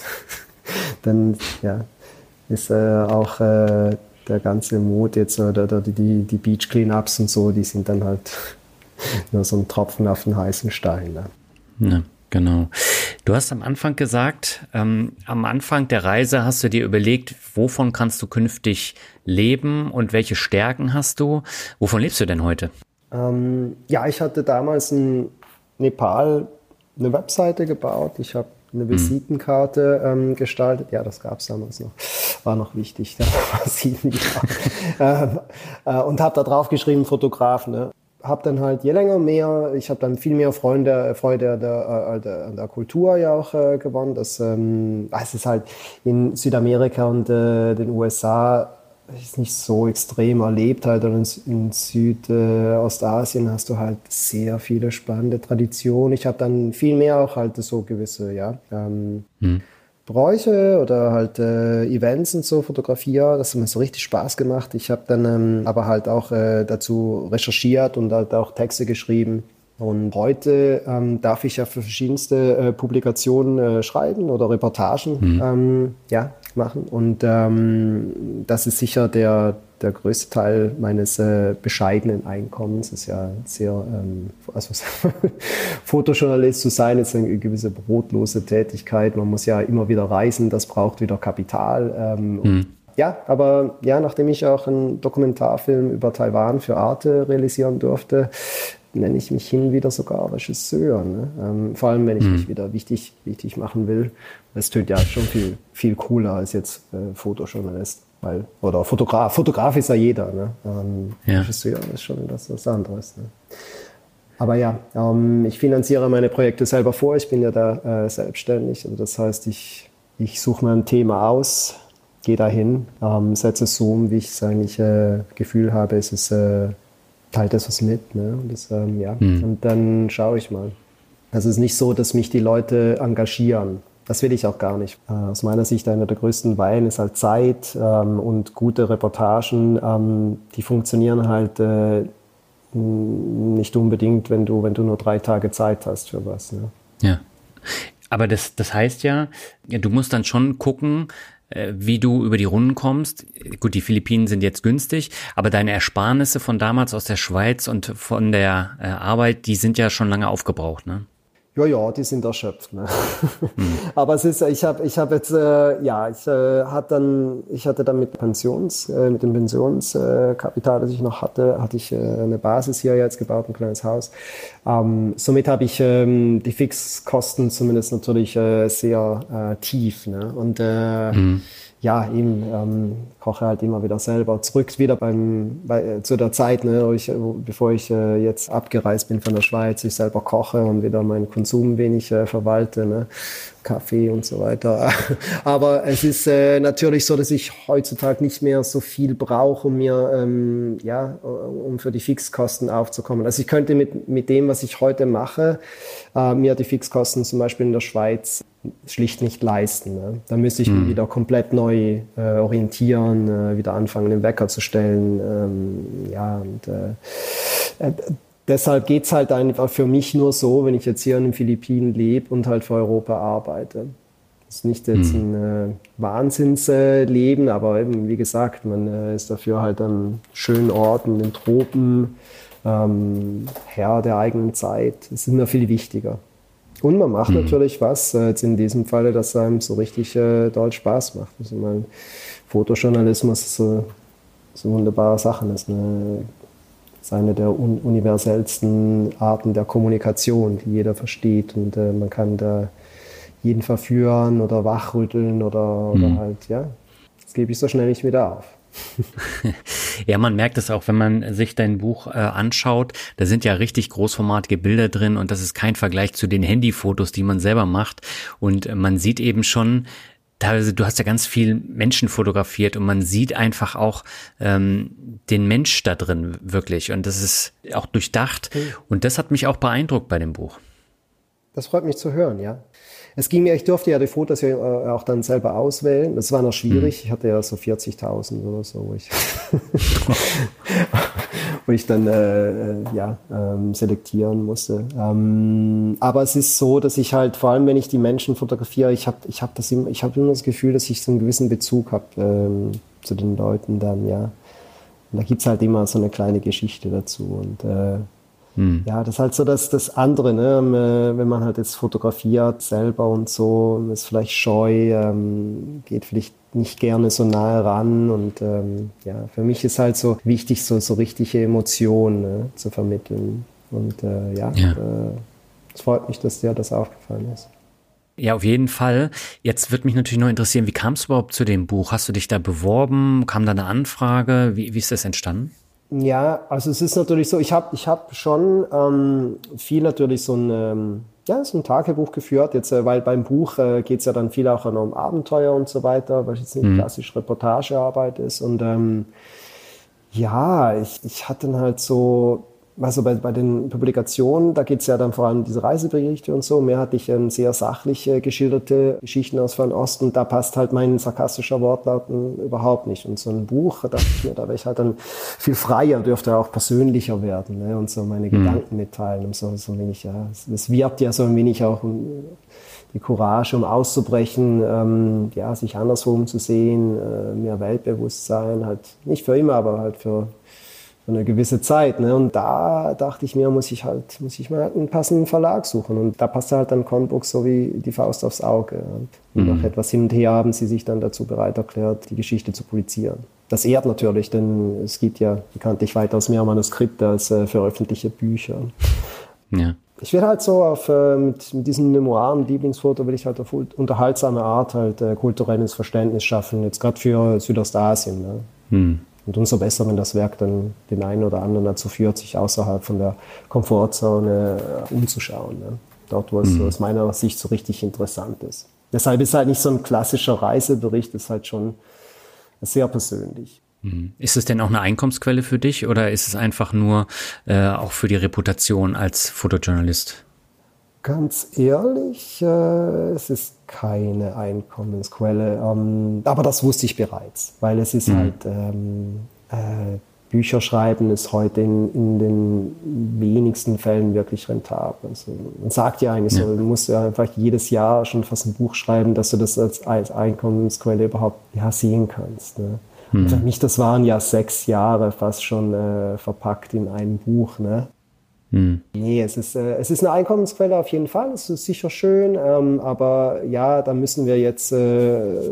ist auch der ganze Mut jetzt oder die Beach Cleanups und so, die sind dann halt nur so ein Tropfen auf den heißen Stein. Ne? Ja, genau. Du hast am Anfang gesagt, am Anfang der Reise hast du dir überlegt, wovon kannst du künftig leben und welche Stärken hast du? Wovon lebst du denn heute? Ich hatte damals in Nepal eine Webseite gebaut. Ich habe eine Visitenkarte gestaltet. Ja, das gab es damals noch. War noch wichtig, der Visitenkarte. Und habe da drauf geschrieben, Fotograf. Ne? Habe dann halt je länger mehr, ich habe dann viel mehr Freude an der Kultur ja auch gewonnen. Es ist halt in Südamerika und den USA ist nicht so extrem erlebt halt, und in Südostasien hast du halt sehr viele spannende Traditionen. Ich habe dann viel mehr auch halt so gewisse, Bräuche oder halt Events und so fotografiert. Das hat mir so richtig Spaß gemacht. Ich habe dann aber halt auch dazu recherchiert und halt auch Texte geschrieben. Und heute darf ich ja für verschiedenste Publikationen schreiben oder Reportagen machen. Und das ist sicher der größte Teil meines bescheidenen Einkommens. Das ist ja sehr, Fotojournalist zu sein, ist eine gewisse brotlose Tätigkeit. Man muss ja immer wieder reisen, das braucht wieder Kapital. Nachdem ich auch einen Dokumentarfilm über Taiwan für Arte realisieren durfte, nenne ich mich hin wieder sogar Regisseur. Ne? Vor allem, wenn ich mich wieder wichtig machen will. Das tönt ja schon viel cooler als jetzt Fotojournalist. Oder Fotograf. Fotograf ist ja jeder. Ne? Regisseur ist schon was anderes. Ne? Aber ich finanziere meine Projekte selber vor. Ich bin ja da selbstständig. Also das heißt, ich suche mir ein Thema aus, gehe dahin, setze es so um, wie ich es eigentlich Gefühl habe, es ist teilt das was mit, ne? Und das, und dann schaue ich mal. Also es ist nicht so, dass mich die Leute engagieren. Das will ich auch gar nicht. Aus meiner Sicht einer der größten Weihen ist halt Zeit und gute Reportagen, die funktionieren halt nicht unbedingt, wenn du nur 3 Tage Zeit hast für was. Ne? Ja, aber das heißt ja, du musst dann schon gucken, wie du über die Runden kommst. Gut, die Philippinen sind jetzt günstig, aber deine Ersparnisse von damals aus der Schweiz und von der Arbeit, die sind ja schon lange aufgebraucht, ne? Ja, die sind erschöpft. Ne? Aber es ist, ich hatte dann mit dem Pensionskapital, das ich noch hatte, ich eine Basis hier jetzt gebaut, ein kleines Haus. Somit habe ich die Fixkosten zumindest natürlich sehr tief. Ne? Und ja, eben koche halt immer wieder selber. Zurück wieder zu der Zeit, ne, bevor ich jetzt abgereist bin von der Schweiz, ich selber koche und wieder meinen Konsum wenig verwalte, ne? Kaffee und so weiter. Aber es ist natürlich so, dass ich heutzutage nicht mehr so viel brauche, um mir um für die Fixkosten aufzukommen. Also ich könnte mit dem, was ich heute mache, mir die Fixkosten zum Beispiel in der Schweiz schlicht nicht leisten. Ne? Da müsste ich mich wieder komplett neu orientieren, wieder anfangen, den Wecker zu stellen. Deshalb geht's halt einfach für mich nur so, wenn ich jetzt hier in den Philippinen lebe und halt für Europa arbeite. Das ist nicht jetzt ein Wahnsinnsleben, aber eben, wie gesagt, man ist dafür halt an schönen Orten, in den Tropen, Herr der eigenen Zeit. Das ist immer viel wichtiger. Und man macht natürlich was, jetzt in diesem Falle, das einem so richtig doll Spaß macht. Also mein Fotojournalismus ist so eine wunderbare Sache. Das ist eine der universellsten Arten der Kommunikation, die jeder versteht. Und man kann da jeden verführen oder wachrütteln oder halt, ja, das gebe ich so schnell nicht wieder auf. Ja, man merkt es auch, wenn man sich dein Buch anschaut, da sind ja richtig großformatige Bilder drin und das ist kein Vergleich zu den Handyfotos, die man selber macht und man sieht eben schon, teilweise, du hast ja ganz viel Menschen fotografiert und man sieht einfach auch den Mensch da drin wirklich und das ist auch durchdacht und das hat mich auch beeindruckt bei dem Buch. Das freut mich zu hören, ja. Es ging mir, ich durfte ja die Fotos ja auch dann selber auswählen. Das war noch schwierig. Ich hatte ja so 40.000 oder so, wo ich dann selektieren musste. Aber es ist so, dass ich halt, vor allem wenn ich die Menschen fotografiere, ich habe immer das Gefühl, dass ich so einen gewissen Bezug habe zu den Leuten dann, ja. Und da gibt's halt immer so eine kleine Geschichte dazu und ja, das ist halt so das andere, ne? Wenn man halt jetzt fotografiert selber und so, ist vielleicht scheu, geht vielleicht nicht gerne so nahe ran und für mich ist halt so wichtig, so richtige Emotionen zu vermitteln und es freut mich, dass dir das aufgefallen ist. Ja, auf jeden Fall. Jetzt wird mich natürlich noch interessieren, wie kam es überhaupt zu dem Buch? Hast du dich da beworben? Kam da eine Anfrage? Wie ist das entstanden? Ja, also es ist natürlich so, ich hab schon viel natürlich so ein Tagebuch geführt, jetzt, weil beim Buch geht's ja dann viel auch um Abenteuer und so weiter, weil es jetzt nicht klassisch Reportagearbeit ist und ich hatte dann halt so, also bei den Publikationen, da geht's ja dann vor allem um diese Reiseberichte und so. Mehr hatte ich sehr sachlich geschilderte Geschichten aus Fernost. Da passt halt mein sarkastischer Wortlaut überhaupt nicht. Und so ein Buch, da dachte ich mir, da wäre ich halt dann viel freier, dürfte auch persönlicher werden, ne? Und so meine Gedanken mitteilen. Und so ein wenig, ja, es wirbt ja so ein wenig auch die Courage, um auszubrechen, sich andersrum zu sehen, mehr Weltbewusstsein, halt nicht für immer, aber halt für eine gewisse Zeit, ne? Und da dachte ich mir, muss ich mal einen passenden Verlag suchen. Und da passte halt dann Conbooks so wie die Faust aufs Auge. Und nach etwas hin und her haben sie sich dann dazu bereit erklärt, die Geschichte zu publizieren. Das ehrt natürlich, denn es gibt ja bekanntlich weitaus mehr Manuskripte als veröffentlichte Bücher. Ja. Ich werde halt so mit diesen Memoiren, Lieblingsfoto, will ich halt auf unterhaltsame Art halt kulturelles Verständnis schaffen, jetzt gerade für Südostasien. Ne? Und umso besser, wenn das Werk dann den einen oder anderen dazu führt, sich außerhalb von der Komfortzone umzuschauen. Ne? Dort, wo es aus meiner Sicht so richtig interessant ist. Deshalb ist halt nicht so ein klassischer Reisebericht, ist halt schon sehr persönlich. Ist es denn auch eine Einkommensquelle für dich oder ist es einfach nur auch für die Reputation als Fotojournalist? Ganz ehrlich, es ist keine Einkommensquelle, aber das wusste ich bereits, weil es ist halt, Bücherschreiben ist heute in den wenigsten Fällen wirklich rentabel. Also man sagt ja eigentlich so, du musst ja einfach jedes Jahr schon fast ein Buch schreiben, dass du das als Einkommensquelle überhaupt sehen kannst. Ne? Und für mich, das waren ja 6 Jahre fast schon verpackt in ein Buch, ne? Nee, es ist eine Einkommensquelle auf jeden Fall, es ist sicher schön, aber ja, da müssen wir jetzt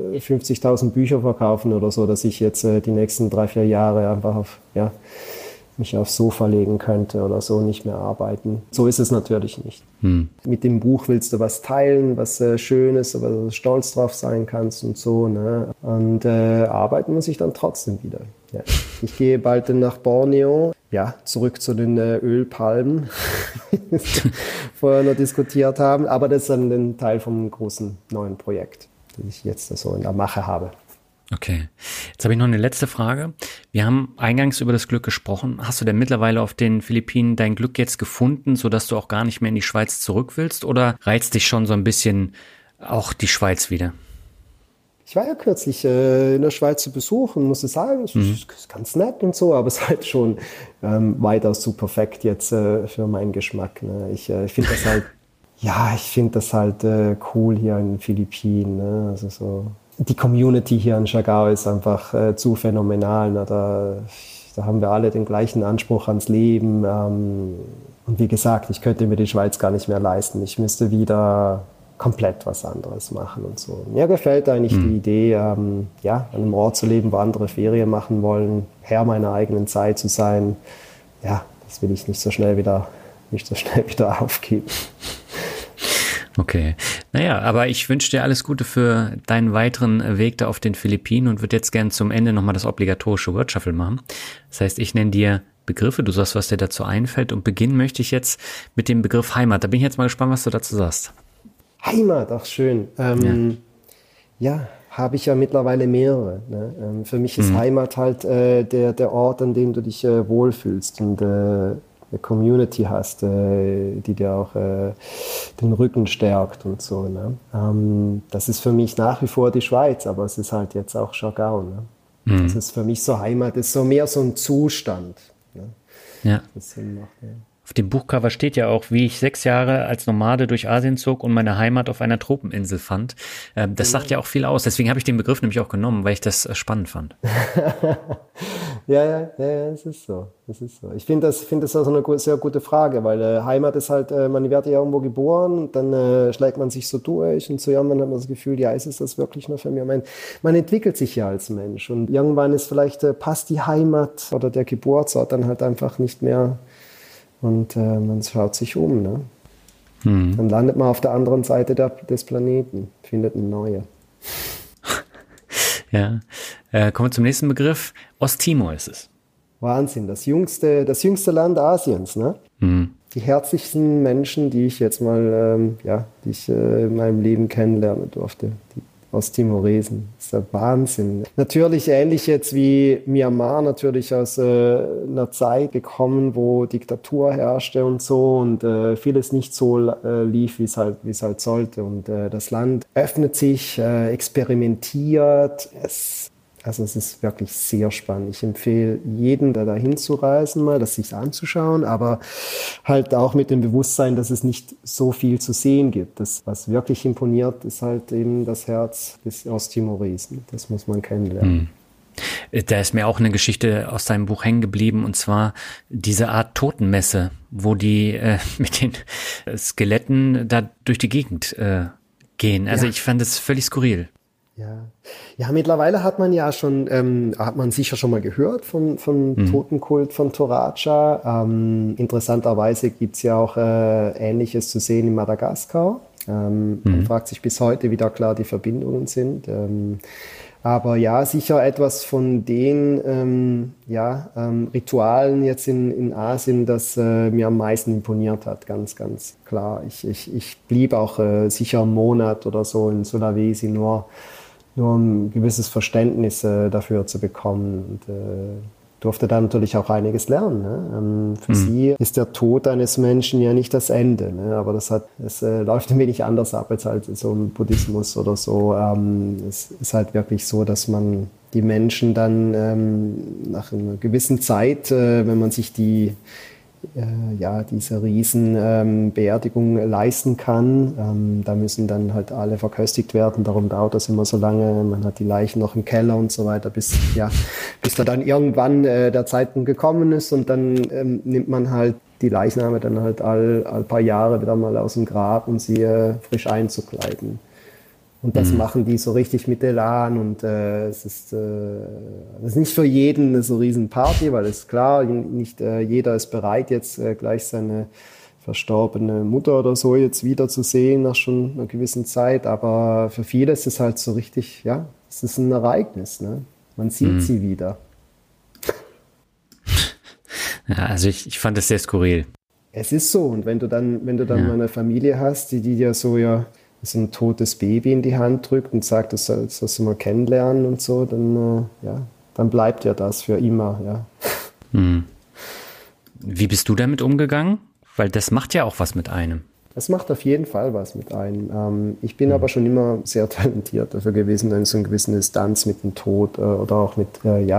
50.000 Bücher verkaufen oder so, dass ich jetzt die nächsten 3-4 Jahre einfach mich aufs Sofa legen könnte oder so, nicht mehr arbeiten. So ist es natürlich nicht. Mit dem Buch willst du was teilen, was Schönes, aber du stolz drauf sein kannst und so. Ne? Und arbeiten muss ich dann trotzdem wieder. Ja. Ich gehe bald nach Borneo, ja, zurück zu den Ölpalmen, die wir vorher noch diskutiert haben. Aber das ist dann ein Teil vom großen neuen Projekt, das ich jetzt so in der Mache habe. Okay. Jetzt habe ich noch eine letzte Frage. Wir haben eingangs über das Glück gesprochen. Hast du denn mittlerweile auf den Philippinen dein Glück jetzt gefunden, sodass du auch gar nicht mehr in die Schweiz zurück willst? Oder reizt dich schon so ein bisschen auch die Schweiz wieder? Ich war ja kürzlich in der Schweiz zu besuchen, muss ich sagen, es ist ganz nett und so, aber es ist halt schon weitaus zu perfekt jetzt für meinen Geschmack. Ne? Ich finde das halt, cool hier in den Philippinen. Ne? Also so. Die Community hier in Siargao ist einfach zu phänomenal. Ne? Da haben wir alle den gleichen Anspruch ans Leben. Und wie gesagt, ich könnte mir die Schweiz gar nicht mehr leisten. Ich müsste wieder komplett was anderes machen und so. Mir gefällt eigentlich die Idee, an einem Ort zu leben, wo andere Ferien machen wollen, Herr meiner eigenen Zeit zu sein. Ja, das will ich nicht so schnell wieder aufgeben. Okay. Naja, aber ich wünsche dir alles Gute für deinen weiteren Weg da auf den Philippinen und würde jetzt gerne zum Ende nochmal das obligatorische Word Shuffle machen. Das heißt, ich nenne dir Begriffe, du sagst, was dir dazu einfällt, und beginnen möchte ich jetzt mit dem Begriff Heimat. Da bin ich jetzt mal gespannt, was du dazu sagst. Heimat, ach schön. Habe ich ja mittlerweile mehrere. Ne? Für mich ist Heimat halt der Ort, an dem du dich wohlfühlst und eine Community hast, die dir auch den Rücken stärkt und so. Ne? Das ist für mich nach wie vor die Schweiz, aber es ist halt jetzt auch Siargao. Ne? Das ist für mich so Heimat, ist so mehr so ein Zustand. Ne? Ja. Das Sinn macht, ja. Auf dem Buchcover steht ja auch, wie ich 6 Jahre als Nomade durch Asien zog und meine Heimat auf einer Tropeninsel fand. Das sagt ja auch viel aus. Deswegen habe ich den Begriff nämlich auch genommen, weil ich das spannend fand. Ja, es ist so. Ich finde das also eine sehr gute Frage, weil Heimat ist halt, man wird ja irgendwo geboren und dann schlägt man sich so durch und so irgendwann hat man das Gefühl, ja, ist es das wirklich nur für mich? Man entwickelt sich ja als Mensch und irgendwann ist vielleicht, passt die Heimat oder der Geburtsort dann halt einfach nicht mehr. Und man schaut sich um. Ne? Dann landet man auf der anderen Seite des Planeten, findet eine neue. Ja, kommen wir zum nächsten Begriff. Osttimor ist es. Wahnsinn, das jüngste Land Asiens. Ne? Die herzlichsten Menschen, die ich jetzt mal die ich in meinem Leben kennenlernen durfte. Die Osttimoresen. Das ist der Wahnsinn. Natürlich ähnlich jetzt wie Myanmar, natürlich aus einer Zeit gekommen, wo Diktatur herrschte und so und vieles nicht so lief, wie es halt sollte. Und das Land öffnet sich, experimentiert. Es ist wirklich sehr spannend. Ich empfehle jedem, da hinzureisen, mal das sich anzuschauen, aber halt auch mit dem Bewusstsein, dass es nicht so viel zu sehen gibt. Das, was wirklich imponiert, ist halt eben das Herz des Osttimoresen. Das muss man kennenlernen. Da ist mir auch eine Geschichte aus deinem Buch hängen geblieben, und zwar diese Art Totenmesse, wo die mit den Skeletten da durch die Gegend gehen. Also ich fand das völlig skurril. Ja, mittlerweile hat man ja schon, hat man sicher schon mal gehört von Totenkult von Toraja. Interessanterweise gibt's ja auch Ähnliches zu sehen in Madagaskar. Man fragt sich bis heute, wie da klar die Verbindungen sind. Aber ja, sicher etwas von den Ritualen jetzt in Asien, das mir am meisten imponiert hat, ganz, ganz klar. Ich blieb auch sicher einen Monat oder so in Sulawesi, nur um ein gewisses Verständnis dafür zu bekommen. Und durfte da natürlich auch einiges lernen. Ne? Für sie ist der Tod eines Menschen ja nicht das Ende, ne? Aber das läuft ein wenig anders ab als halt so im Buddhismus oder so. Es ist halt wirklich so, dass man die Menschen dann nach einer gewissen Zeit, wenn man sich diese riesen Beerdigung leisten kann. Da müssen dann halt alle verköstigt werden, darum dauert das immer so lange. Man hat die Leichen noch im Keller und so weiter, bis da dann irgendwann der Zeitpunkt gekommen ist und dann nimmt man halt die Leichname dann halt all paar Jahre wieder mal aus dem Grab, um sie frisch einzukleiden. Und das machen die so richtig mit Elan und es ist nicht für jeden eine so riesen Party, weil es ist klar, nicht jeder ist bereit, jetzt gleich seine verstorbene Mutter oder so jetzt wiederzusehen nach schon einer gewissen Zeit, aber für viele ist es halt so richtig, ja, es ist ein Ereignis, ne? Man sieht sie wieder. Ja, also ich fand es sehr skurril. Es ist so, und wenn du dann mal eine Familie hast, die dir so ein totes Baby in die Hand drückt und sagt, das sollst du mal kennenlernen und so, dann bleibt ja das für immer, ja. Wie bist du damit umgegangen? Weil das macht ja auch was mit einem. Das macht auf jeden Fall was mit einem. Ich bin aber schon immer sehr talentiert dafür gewesen, so eine gewisse Distanz mit dem Tod oder auch mit,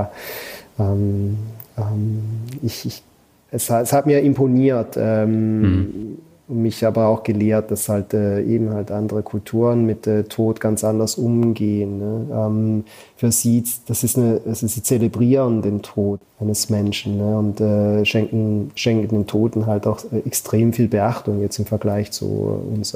es hat mir imponiert und mich aber auch gelehrt, dass halt eben halt andere Kulturen mit Tod ganz anders umgehen. Ne? Für sie, sie zelebrieren den Tod eines Menschen, ne? Und schenken den Toten halt auch extrem viel Beachtung jetzt im Vergleich zu uns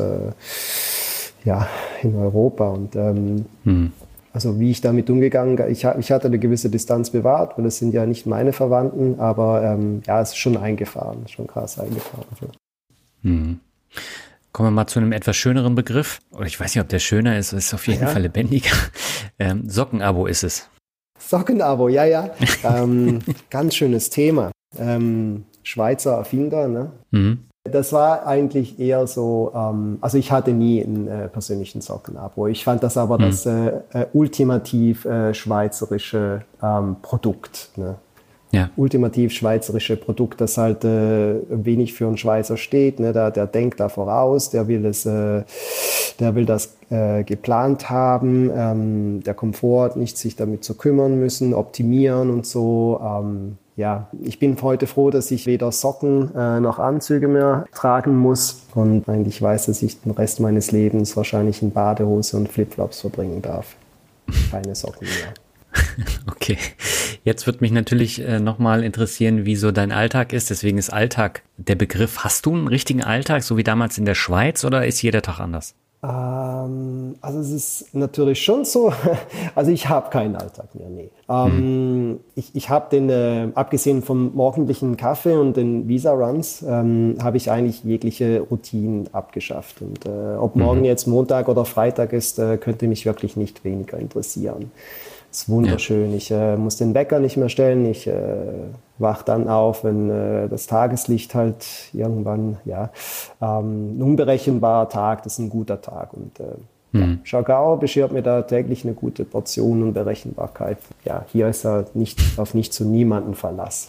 in Europa. Und also wie ich damit umgegangen bin, ich hatte eine gewisse Distanz bewahrt, weil das sind ja nicht meine Verwandten, aber es ist schon krass eingefahren. So. Kommen wir mal zu einem etwas schöneren Begriff. Oder ich weiß nicht, ob der schöner ist, es ist auf jeden Fall lebendiger. Sockenabo ist es. Sockenabo, ja. Ganz schönes Thema. Schweizer Erfinder, ne? Das war eigentlich eher so, also ich hatte nie einen persönlichen Sockenabo. Ich fand das aber das ultimativ schweizerische Produkt, ne? Ja. Ultimativ schweizerische Produkt, das halt wenig für einen Schweizer steht. Ne? Der denkt da voraus, der will das geplant haben, der Komfort, nicht sich damit zu kümmern müssen, optimieren und so. Ich bin heute froh, dass ich weder Socken noch Anzüge mehr tragen muss und eigentlich weiß, dass ich den Rest meines Lebens wahrscheinlich in Badehose und Flipflops verbringen darf. Keine Socken mehr. Okay, jetzt wird mich natürlich nochmal interessieren, wie so dein Alltag ist. Deswegen ist Alltag der Begriff. Hast du einen richtigen Alltag, so wie damals in der Schweiz, oder ist jeder Tag anders? Also es ist natürlich schon so, also ich habe keinen Alltag mehr, nee. Ich habe abgesehen vom morgendlichen Kaffee und den Visa-Runs, habe ich eigentlich jegliche Routinen abgeschafft. Und ob morgen jetzt Montag oder Freitag ist, könnte mich wirklich nicht weniger interessieren. Das ist wunderschön. Ja. Ich muss den Wecker nicht mehr stellen. Ich wach dann auf, wenn das Tageslicht halt irgendwann, ein unberechenbarer Tag, das ist ein guter Tag. Und Chagao beschert mir da täglich eine gute Portion und Berechenbarkeit. Ja, hier ist er auf nichts und niemanden Verlass.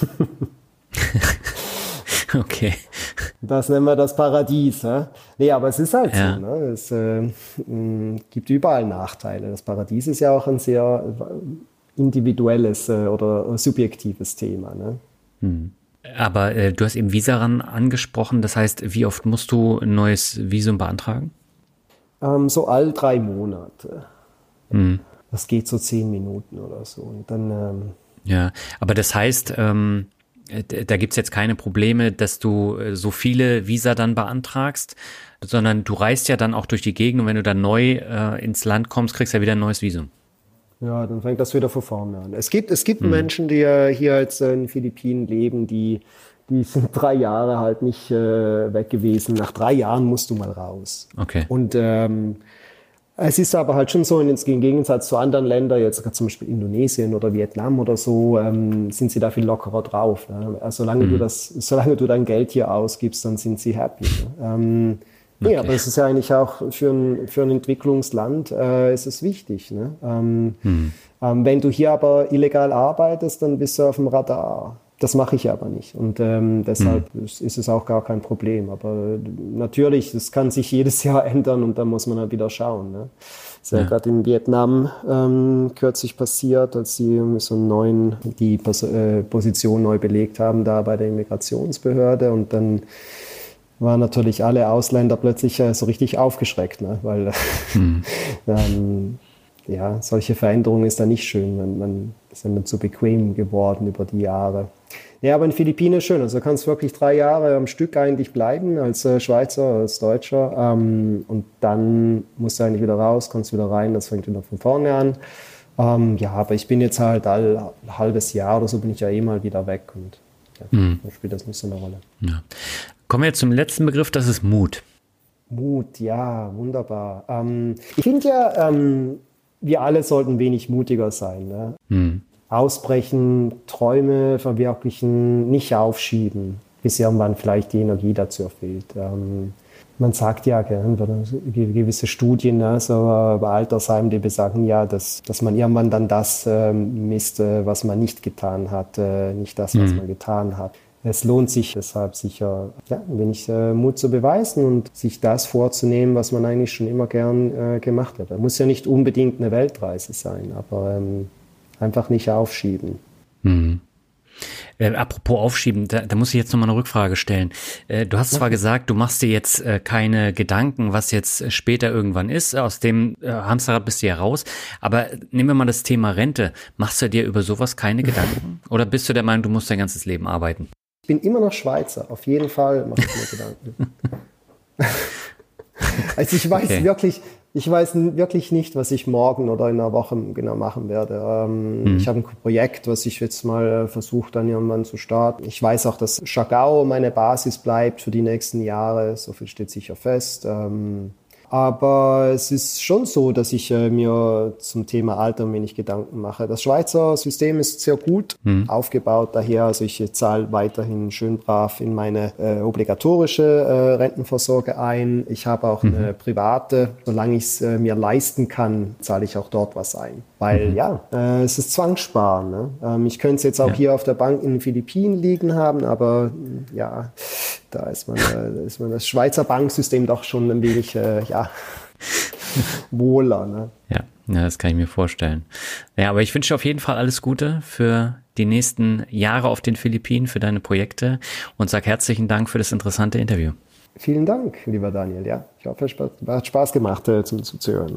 Okay. Das nennen wir das Paradies. Ne? Nee, aber es ist halt so. Ne? Es gibt überall Nachteile. Das Paradies ist ja auch ein sehr individuelles oder subjektives Thema. Ne? Aber du hast eben Visa-Run angesprochen. Das heißt, wie oft musst du ein neues Visum beantragen? So all 3 Monate. Das geht so 10 Minuten oder so. Und dann, aber das heißt, da gibt's jetzt keine Probleme, dass du so viele Visa dann beantragst, sondern du reist ja dann auch durch die Gegend und wenn du dann neu ins Land kommst, kriegst du ja wieder ein neues Visum. Ja, dann fängt das wieder von vorne an. Es gibt Menschen, die hier jetzt in den Philippinen leben, die sind 3 Jahre halt nicht weg gewesen. Nach 3 Jahren musst du mal raus. Okay. Und es ist aber halt schon so, im Gegensatz zu anderen Ländern, jetzt zum Beispiel Indonesien oder Vietnam oder so, sind sie da viel lockerer drauf. Ne? Also solange du dein Geld hier ausgibst, dann sind sie happy. Ne? Okay. Aber es ist ja eigentlich auch für ein Entwicklungsland ist es wichtig. Ne? Wenn du hier aber illegal arbeitest, dann bist du auf dem Radar. Das mache ich aber nicht und deshalb ist es auch gar kein Problem. Aber natürlich, das kann sich jedes Jahr ändern und da muss man halt wieder schauen. Ne? Das ist ja gerade in Vietnam kürzlich passiert, als sie die Position neu belegt haben da bei der Immigrationsbehörde und dann waren natürlich alle Ausländer plötzlich so richtig aufgeschreckt, ne? Weil ja, solche Veränderungen ist dann nicht schön. Man ist dann zu bequem geworden über die Jahre. Ja, aber in Philippinen ist schön. Also du kannst wirklich 3 Jahre am Stück eigentlich bleiben als Schweizer, als Deutscher. Und dann musst du eigentlich wieder raus, kommst wieder rein, das fängt wieder von vorne an. Ja, aber ich bin jetzt halt ein halbes Jahr oder so bin ich ja mal wieder weg und dann spielt das nicht so eine Rolle. Ja. Kommen wir jetzt zum letzten Begriff, das ist Mut. Mut, ja, wunderbar. Ich finde ja, wir alle sollten wenig mutiger sein. Ne? Ausbrechen, Träume verwirklichen, nicht aufschieben, bis irgendwann vielleicht die Energie dazu fehlt. Man sagt ja, gewisse Studien, ne, so bei Altersheim, die besagen ja, dass man irgendwann dann das misst, was man nicht getan hat, nicht das, was man getan hat. Es lohnt sich deshalb sicher, ja, ein wenig Mut zu beweisen und sich das vorzunehmen, was man eigentlich schon immer gern gemacht hat. Das muss ja nicht unbedingt eine Weltreise sein, aber einfach nicht aufschieben. Apropos Aufschieben, da muss ich jetzt nochmal eine Rückfrage stellen. Du hast zwar gesagt, du machst dir jetzt keine Gedanken, was jetzt später irgendwann ist, aus dem Hamsterrad bist du ja raus, aber nehmen wir mal das Thema Rente. Machst du dir über sowas keine Gedanken? Oder bist du der Meinung, du musst dein ganzes Leben arbeiten? Ich bin immer noch Schweizer, auf jeden Fall mache ich mir Gedanken. Also ich weiß wirklich nicht, was ich morgen oder in einer Woche genau machen werde. Ich habe ein Projekt, was ich jetzt mal versuche, dann irgendwann zu starten. Ich weiß auch, dass Chagau meine Basis bleibt für die nächsten Jahre. So viel steht sicher fest. Aber es ist schon so, dass ich mir zum Thema Alter ein wenig Gedanken mache. Das Schweizer System ist sehr gut aufgebaut daher. Also ich zahle weiterhin schön brav in meine obligatorische Rentenvorsorge ein. Ich habe auch eine private. Solange ich es mir leisten kann, zahle ich auch dort was ein. Weil es ist Zwangssparen. Ne? Ich könnte es jetzt auch hier auf der Bank in den Philippinen liegen haben, aber ja, da ist man das Schweizer Banksystem doch schon ein wenig wohler. Ne? Ja, das kann ich mir vorstellen. Ja, aber ich wünsche auf jeden Fall alles Gute für die nächsten Jahre auf den Philippinen, für deine Projekte und sag herzlichen Dank für das interessante Interview. Vielen Dank, lieber Daniel. Ja, ich hoffe, es hat Spaß gemacht, zuzuhören. Ne?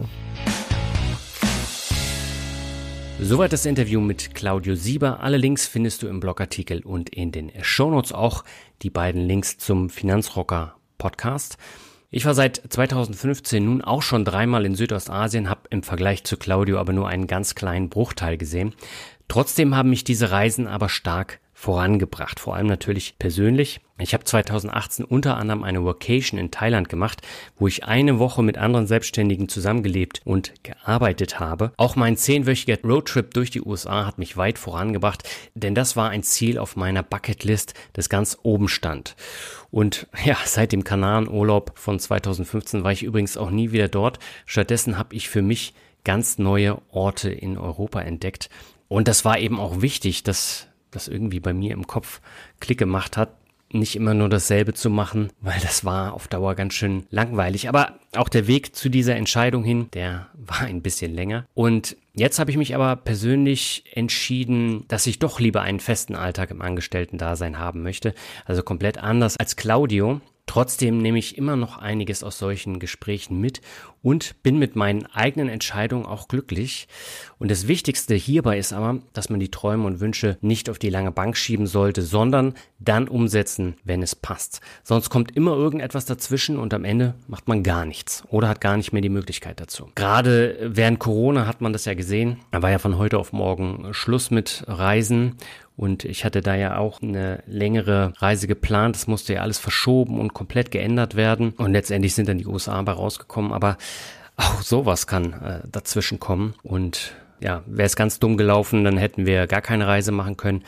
Soweit das Interview mit Claudio Sieber. Alle Links findest du im Blogartikel und in den Shownotes auch die beiden Links zum Finanzrocker Podcast. Ich war seit 2015 nun auch schon 3-mal in Südostasien, habe im Vergleich zu Claudio aber nur einen ganz kleinen Bruchteil gesehen. Trotzdem haben mich diese Reisen aber stark vorangebracht, vor allem natürlich persönlich. Ich habe 2018 unter anderem eine Workation in Thailand gemacht, wo ich eine Woche mit anderen Selbstständigen zusammengelebt und gearbeitet habe. Auch mein 10-wöchiger Roadtrip durch die USA hat mich weit vorangebracht, denn das war ein Ziel auf meiner Bucketlist, das ganz oben stand. Und ja, seit dem Kanarenurlaub von 2015 war ich übrigens auch nie wieder dort. Stattdessen habe ich für mich ganz neue Orte in Europa entdeckt. Und das war eben auch wichtig, dass das irgendwie bei mir im Kopf Klick gemacht hat, nicht immer nur dasselbe zu machen, weil das war auf Dauer ganz schön langweilig. Aber auch der Weg zu dieser Entscheidung hin, der war ein bisschen länger. Und jetzt habe ich mich aber persönlich entschieden, dass ich doch lieber einen festen Alltag im Angestellten-Dasein haben möchte. Also komplett anders als Claudio. Trotzdem nehme ich immer noch einiges aus solchen Gesprächen mit und bin mit meinen eigenen Entscheidungen auch glücklich. Und das Wichtigste hierbei ist aber, dass man die Träume und Wünsche nicht auf die lange Bank schieben sollte, sondern dann umsetzen, wenn es passt. Sonst kommt immer irgendetwas dazwischen und am Ende macht man gar nichts oder hat gar nicht mehr die Möglichkeit dazu. Gerade während Corona hat man das ja gesehen. Da war ja von heute auf morgen Schluss mit Reisen. Und ich hatte da ja auch eine längere Reise geplant. Das musste ja alles verschoben und komplett geändert werden. Und letztendlich sind dann die USA bei rausgekommen. Aber auch sowas kann dazwischen kommen. Und ja, wäre es ganz dumm gelaufen, dann hätten wir gar keine Reise machen können.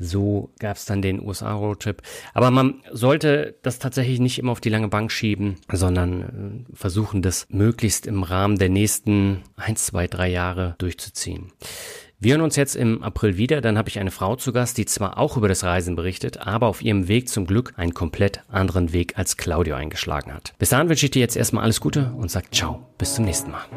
So gab es dann den USA-Roadtrip. Aber man sollte das tatsächlich nicht immer auf die lange Bank schieben, sondern versuchen, das möglichst im Rahmen der nächsten 1, 2, 3 Jahre durchzuziehen. Wir hören uns jetzt im April wieder, dann habe ich eine Frau zu Gast, die zwar auch über das Reisen berichtet, aber auf ihrem Weg zum Glück einen komplett anderen Weg als Claudio eingeschlagen hat. Bis dahin wünsche ich dir jetzt erstmal alles Gute und sage ciao, bis zum nächsten Mal.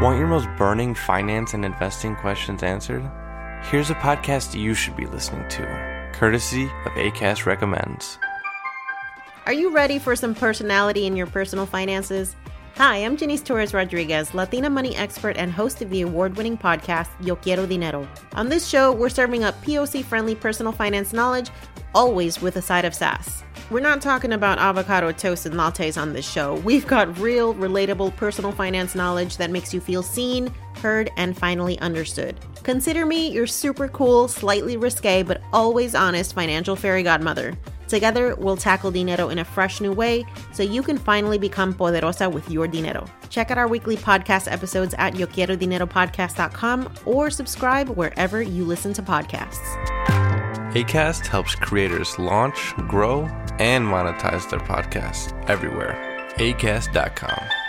Want your most burning finance and investing questions answered? Here's a podcast you should be listening to, courtesy of Acast Recommends. Are you ready for some personality in your personal finances? Hi, I'm Janice Torres Rodriguez, Latina money expert and host of the award-winning podcast, Yo Quiero Dinero. On this show, we're serving up POC-friendly personal finance knowledge, always with a side of sass. We're not talking about avocado toast and lattes on this show. We've got real, relatable personal finance knowledge that makes you feel seen, heard, and finally understood. Consider me your super cool, slightly risque, but always honest financial fairy godmother. Together, we'll tackle dinero in a fresh new way so you can finally become poderosa with your dinero. Check out our weekly podcast episodes at YoQuieroDineroPodcast.com or subscribe wherever you listen to podcasts. Acast helps creators launch, grow, and monetize their podcasts everywhere. Acast.com.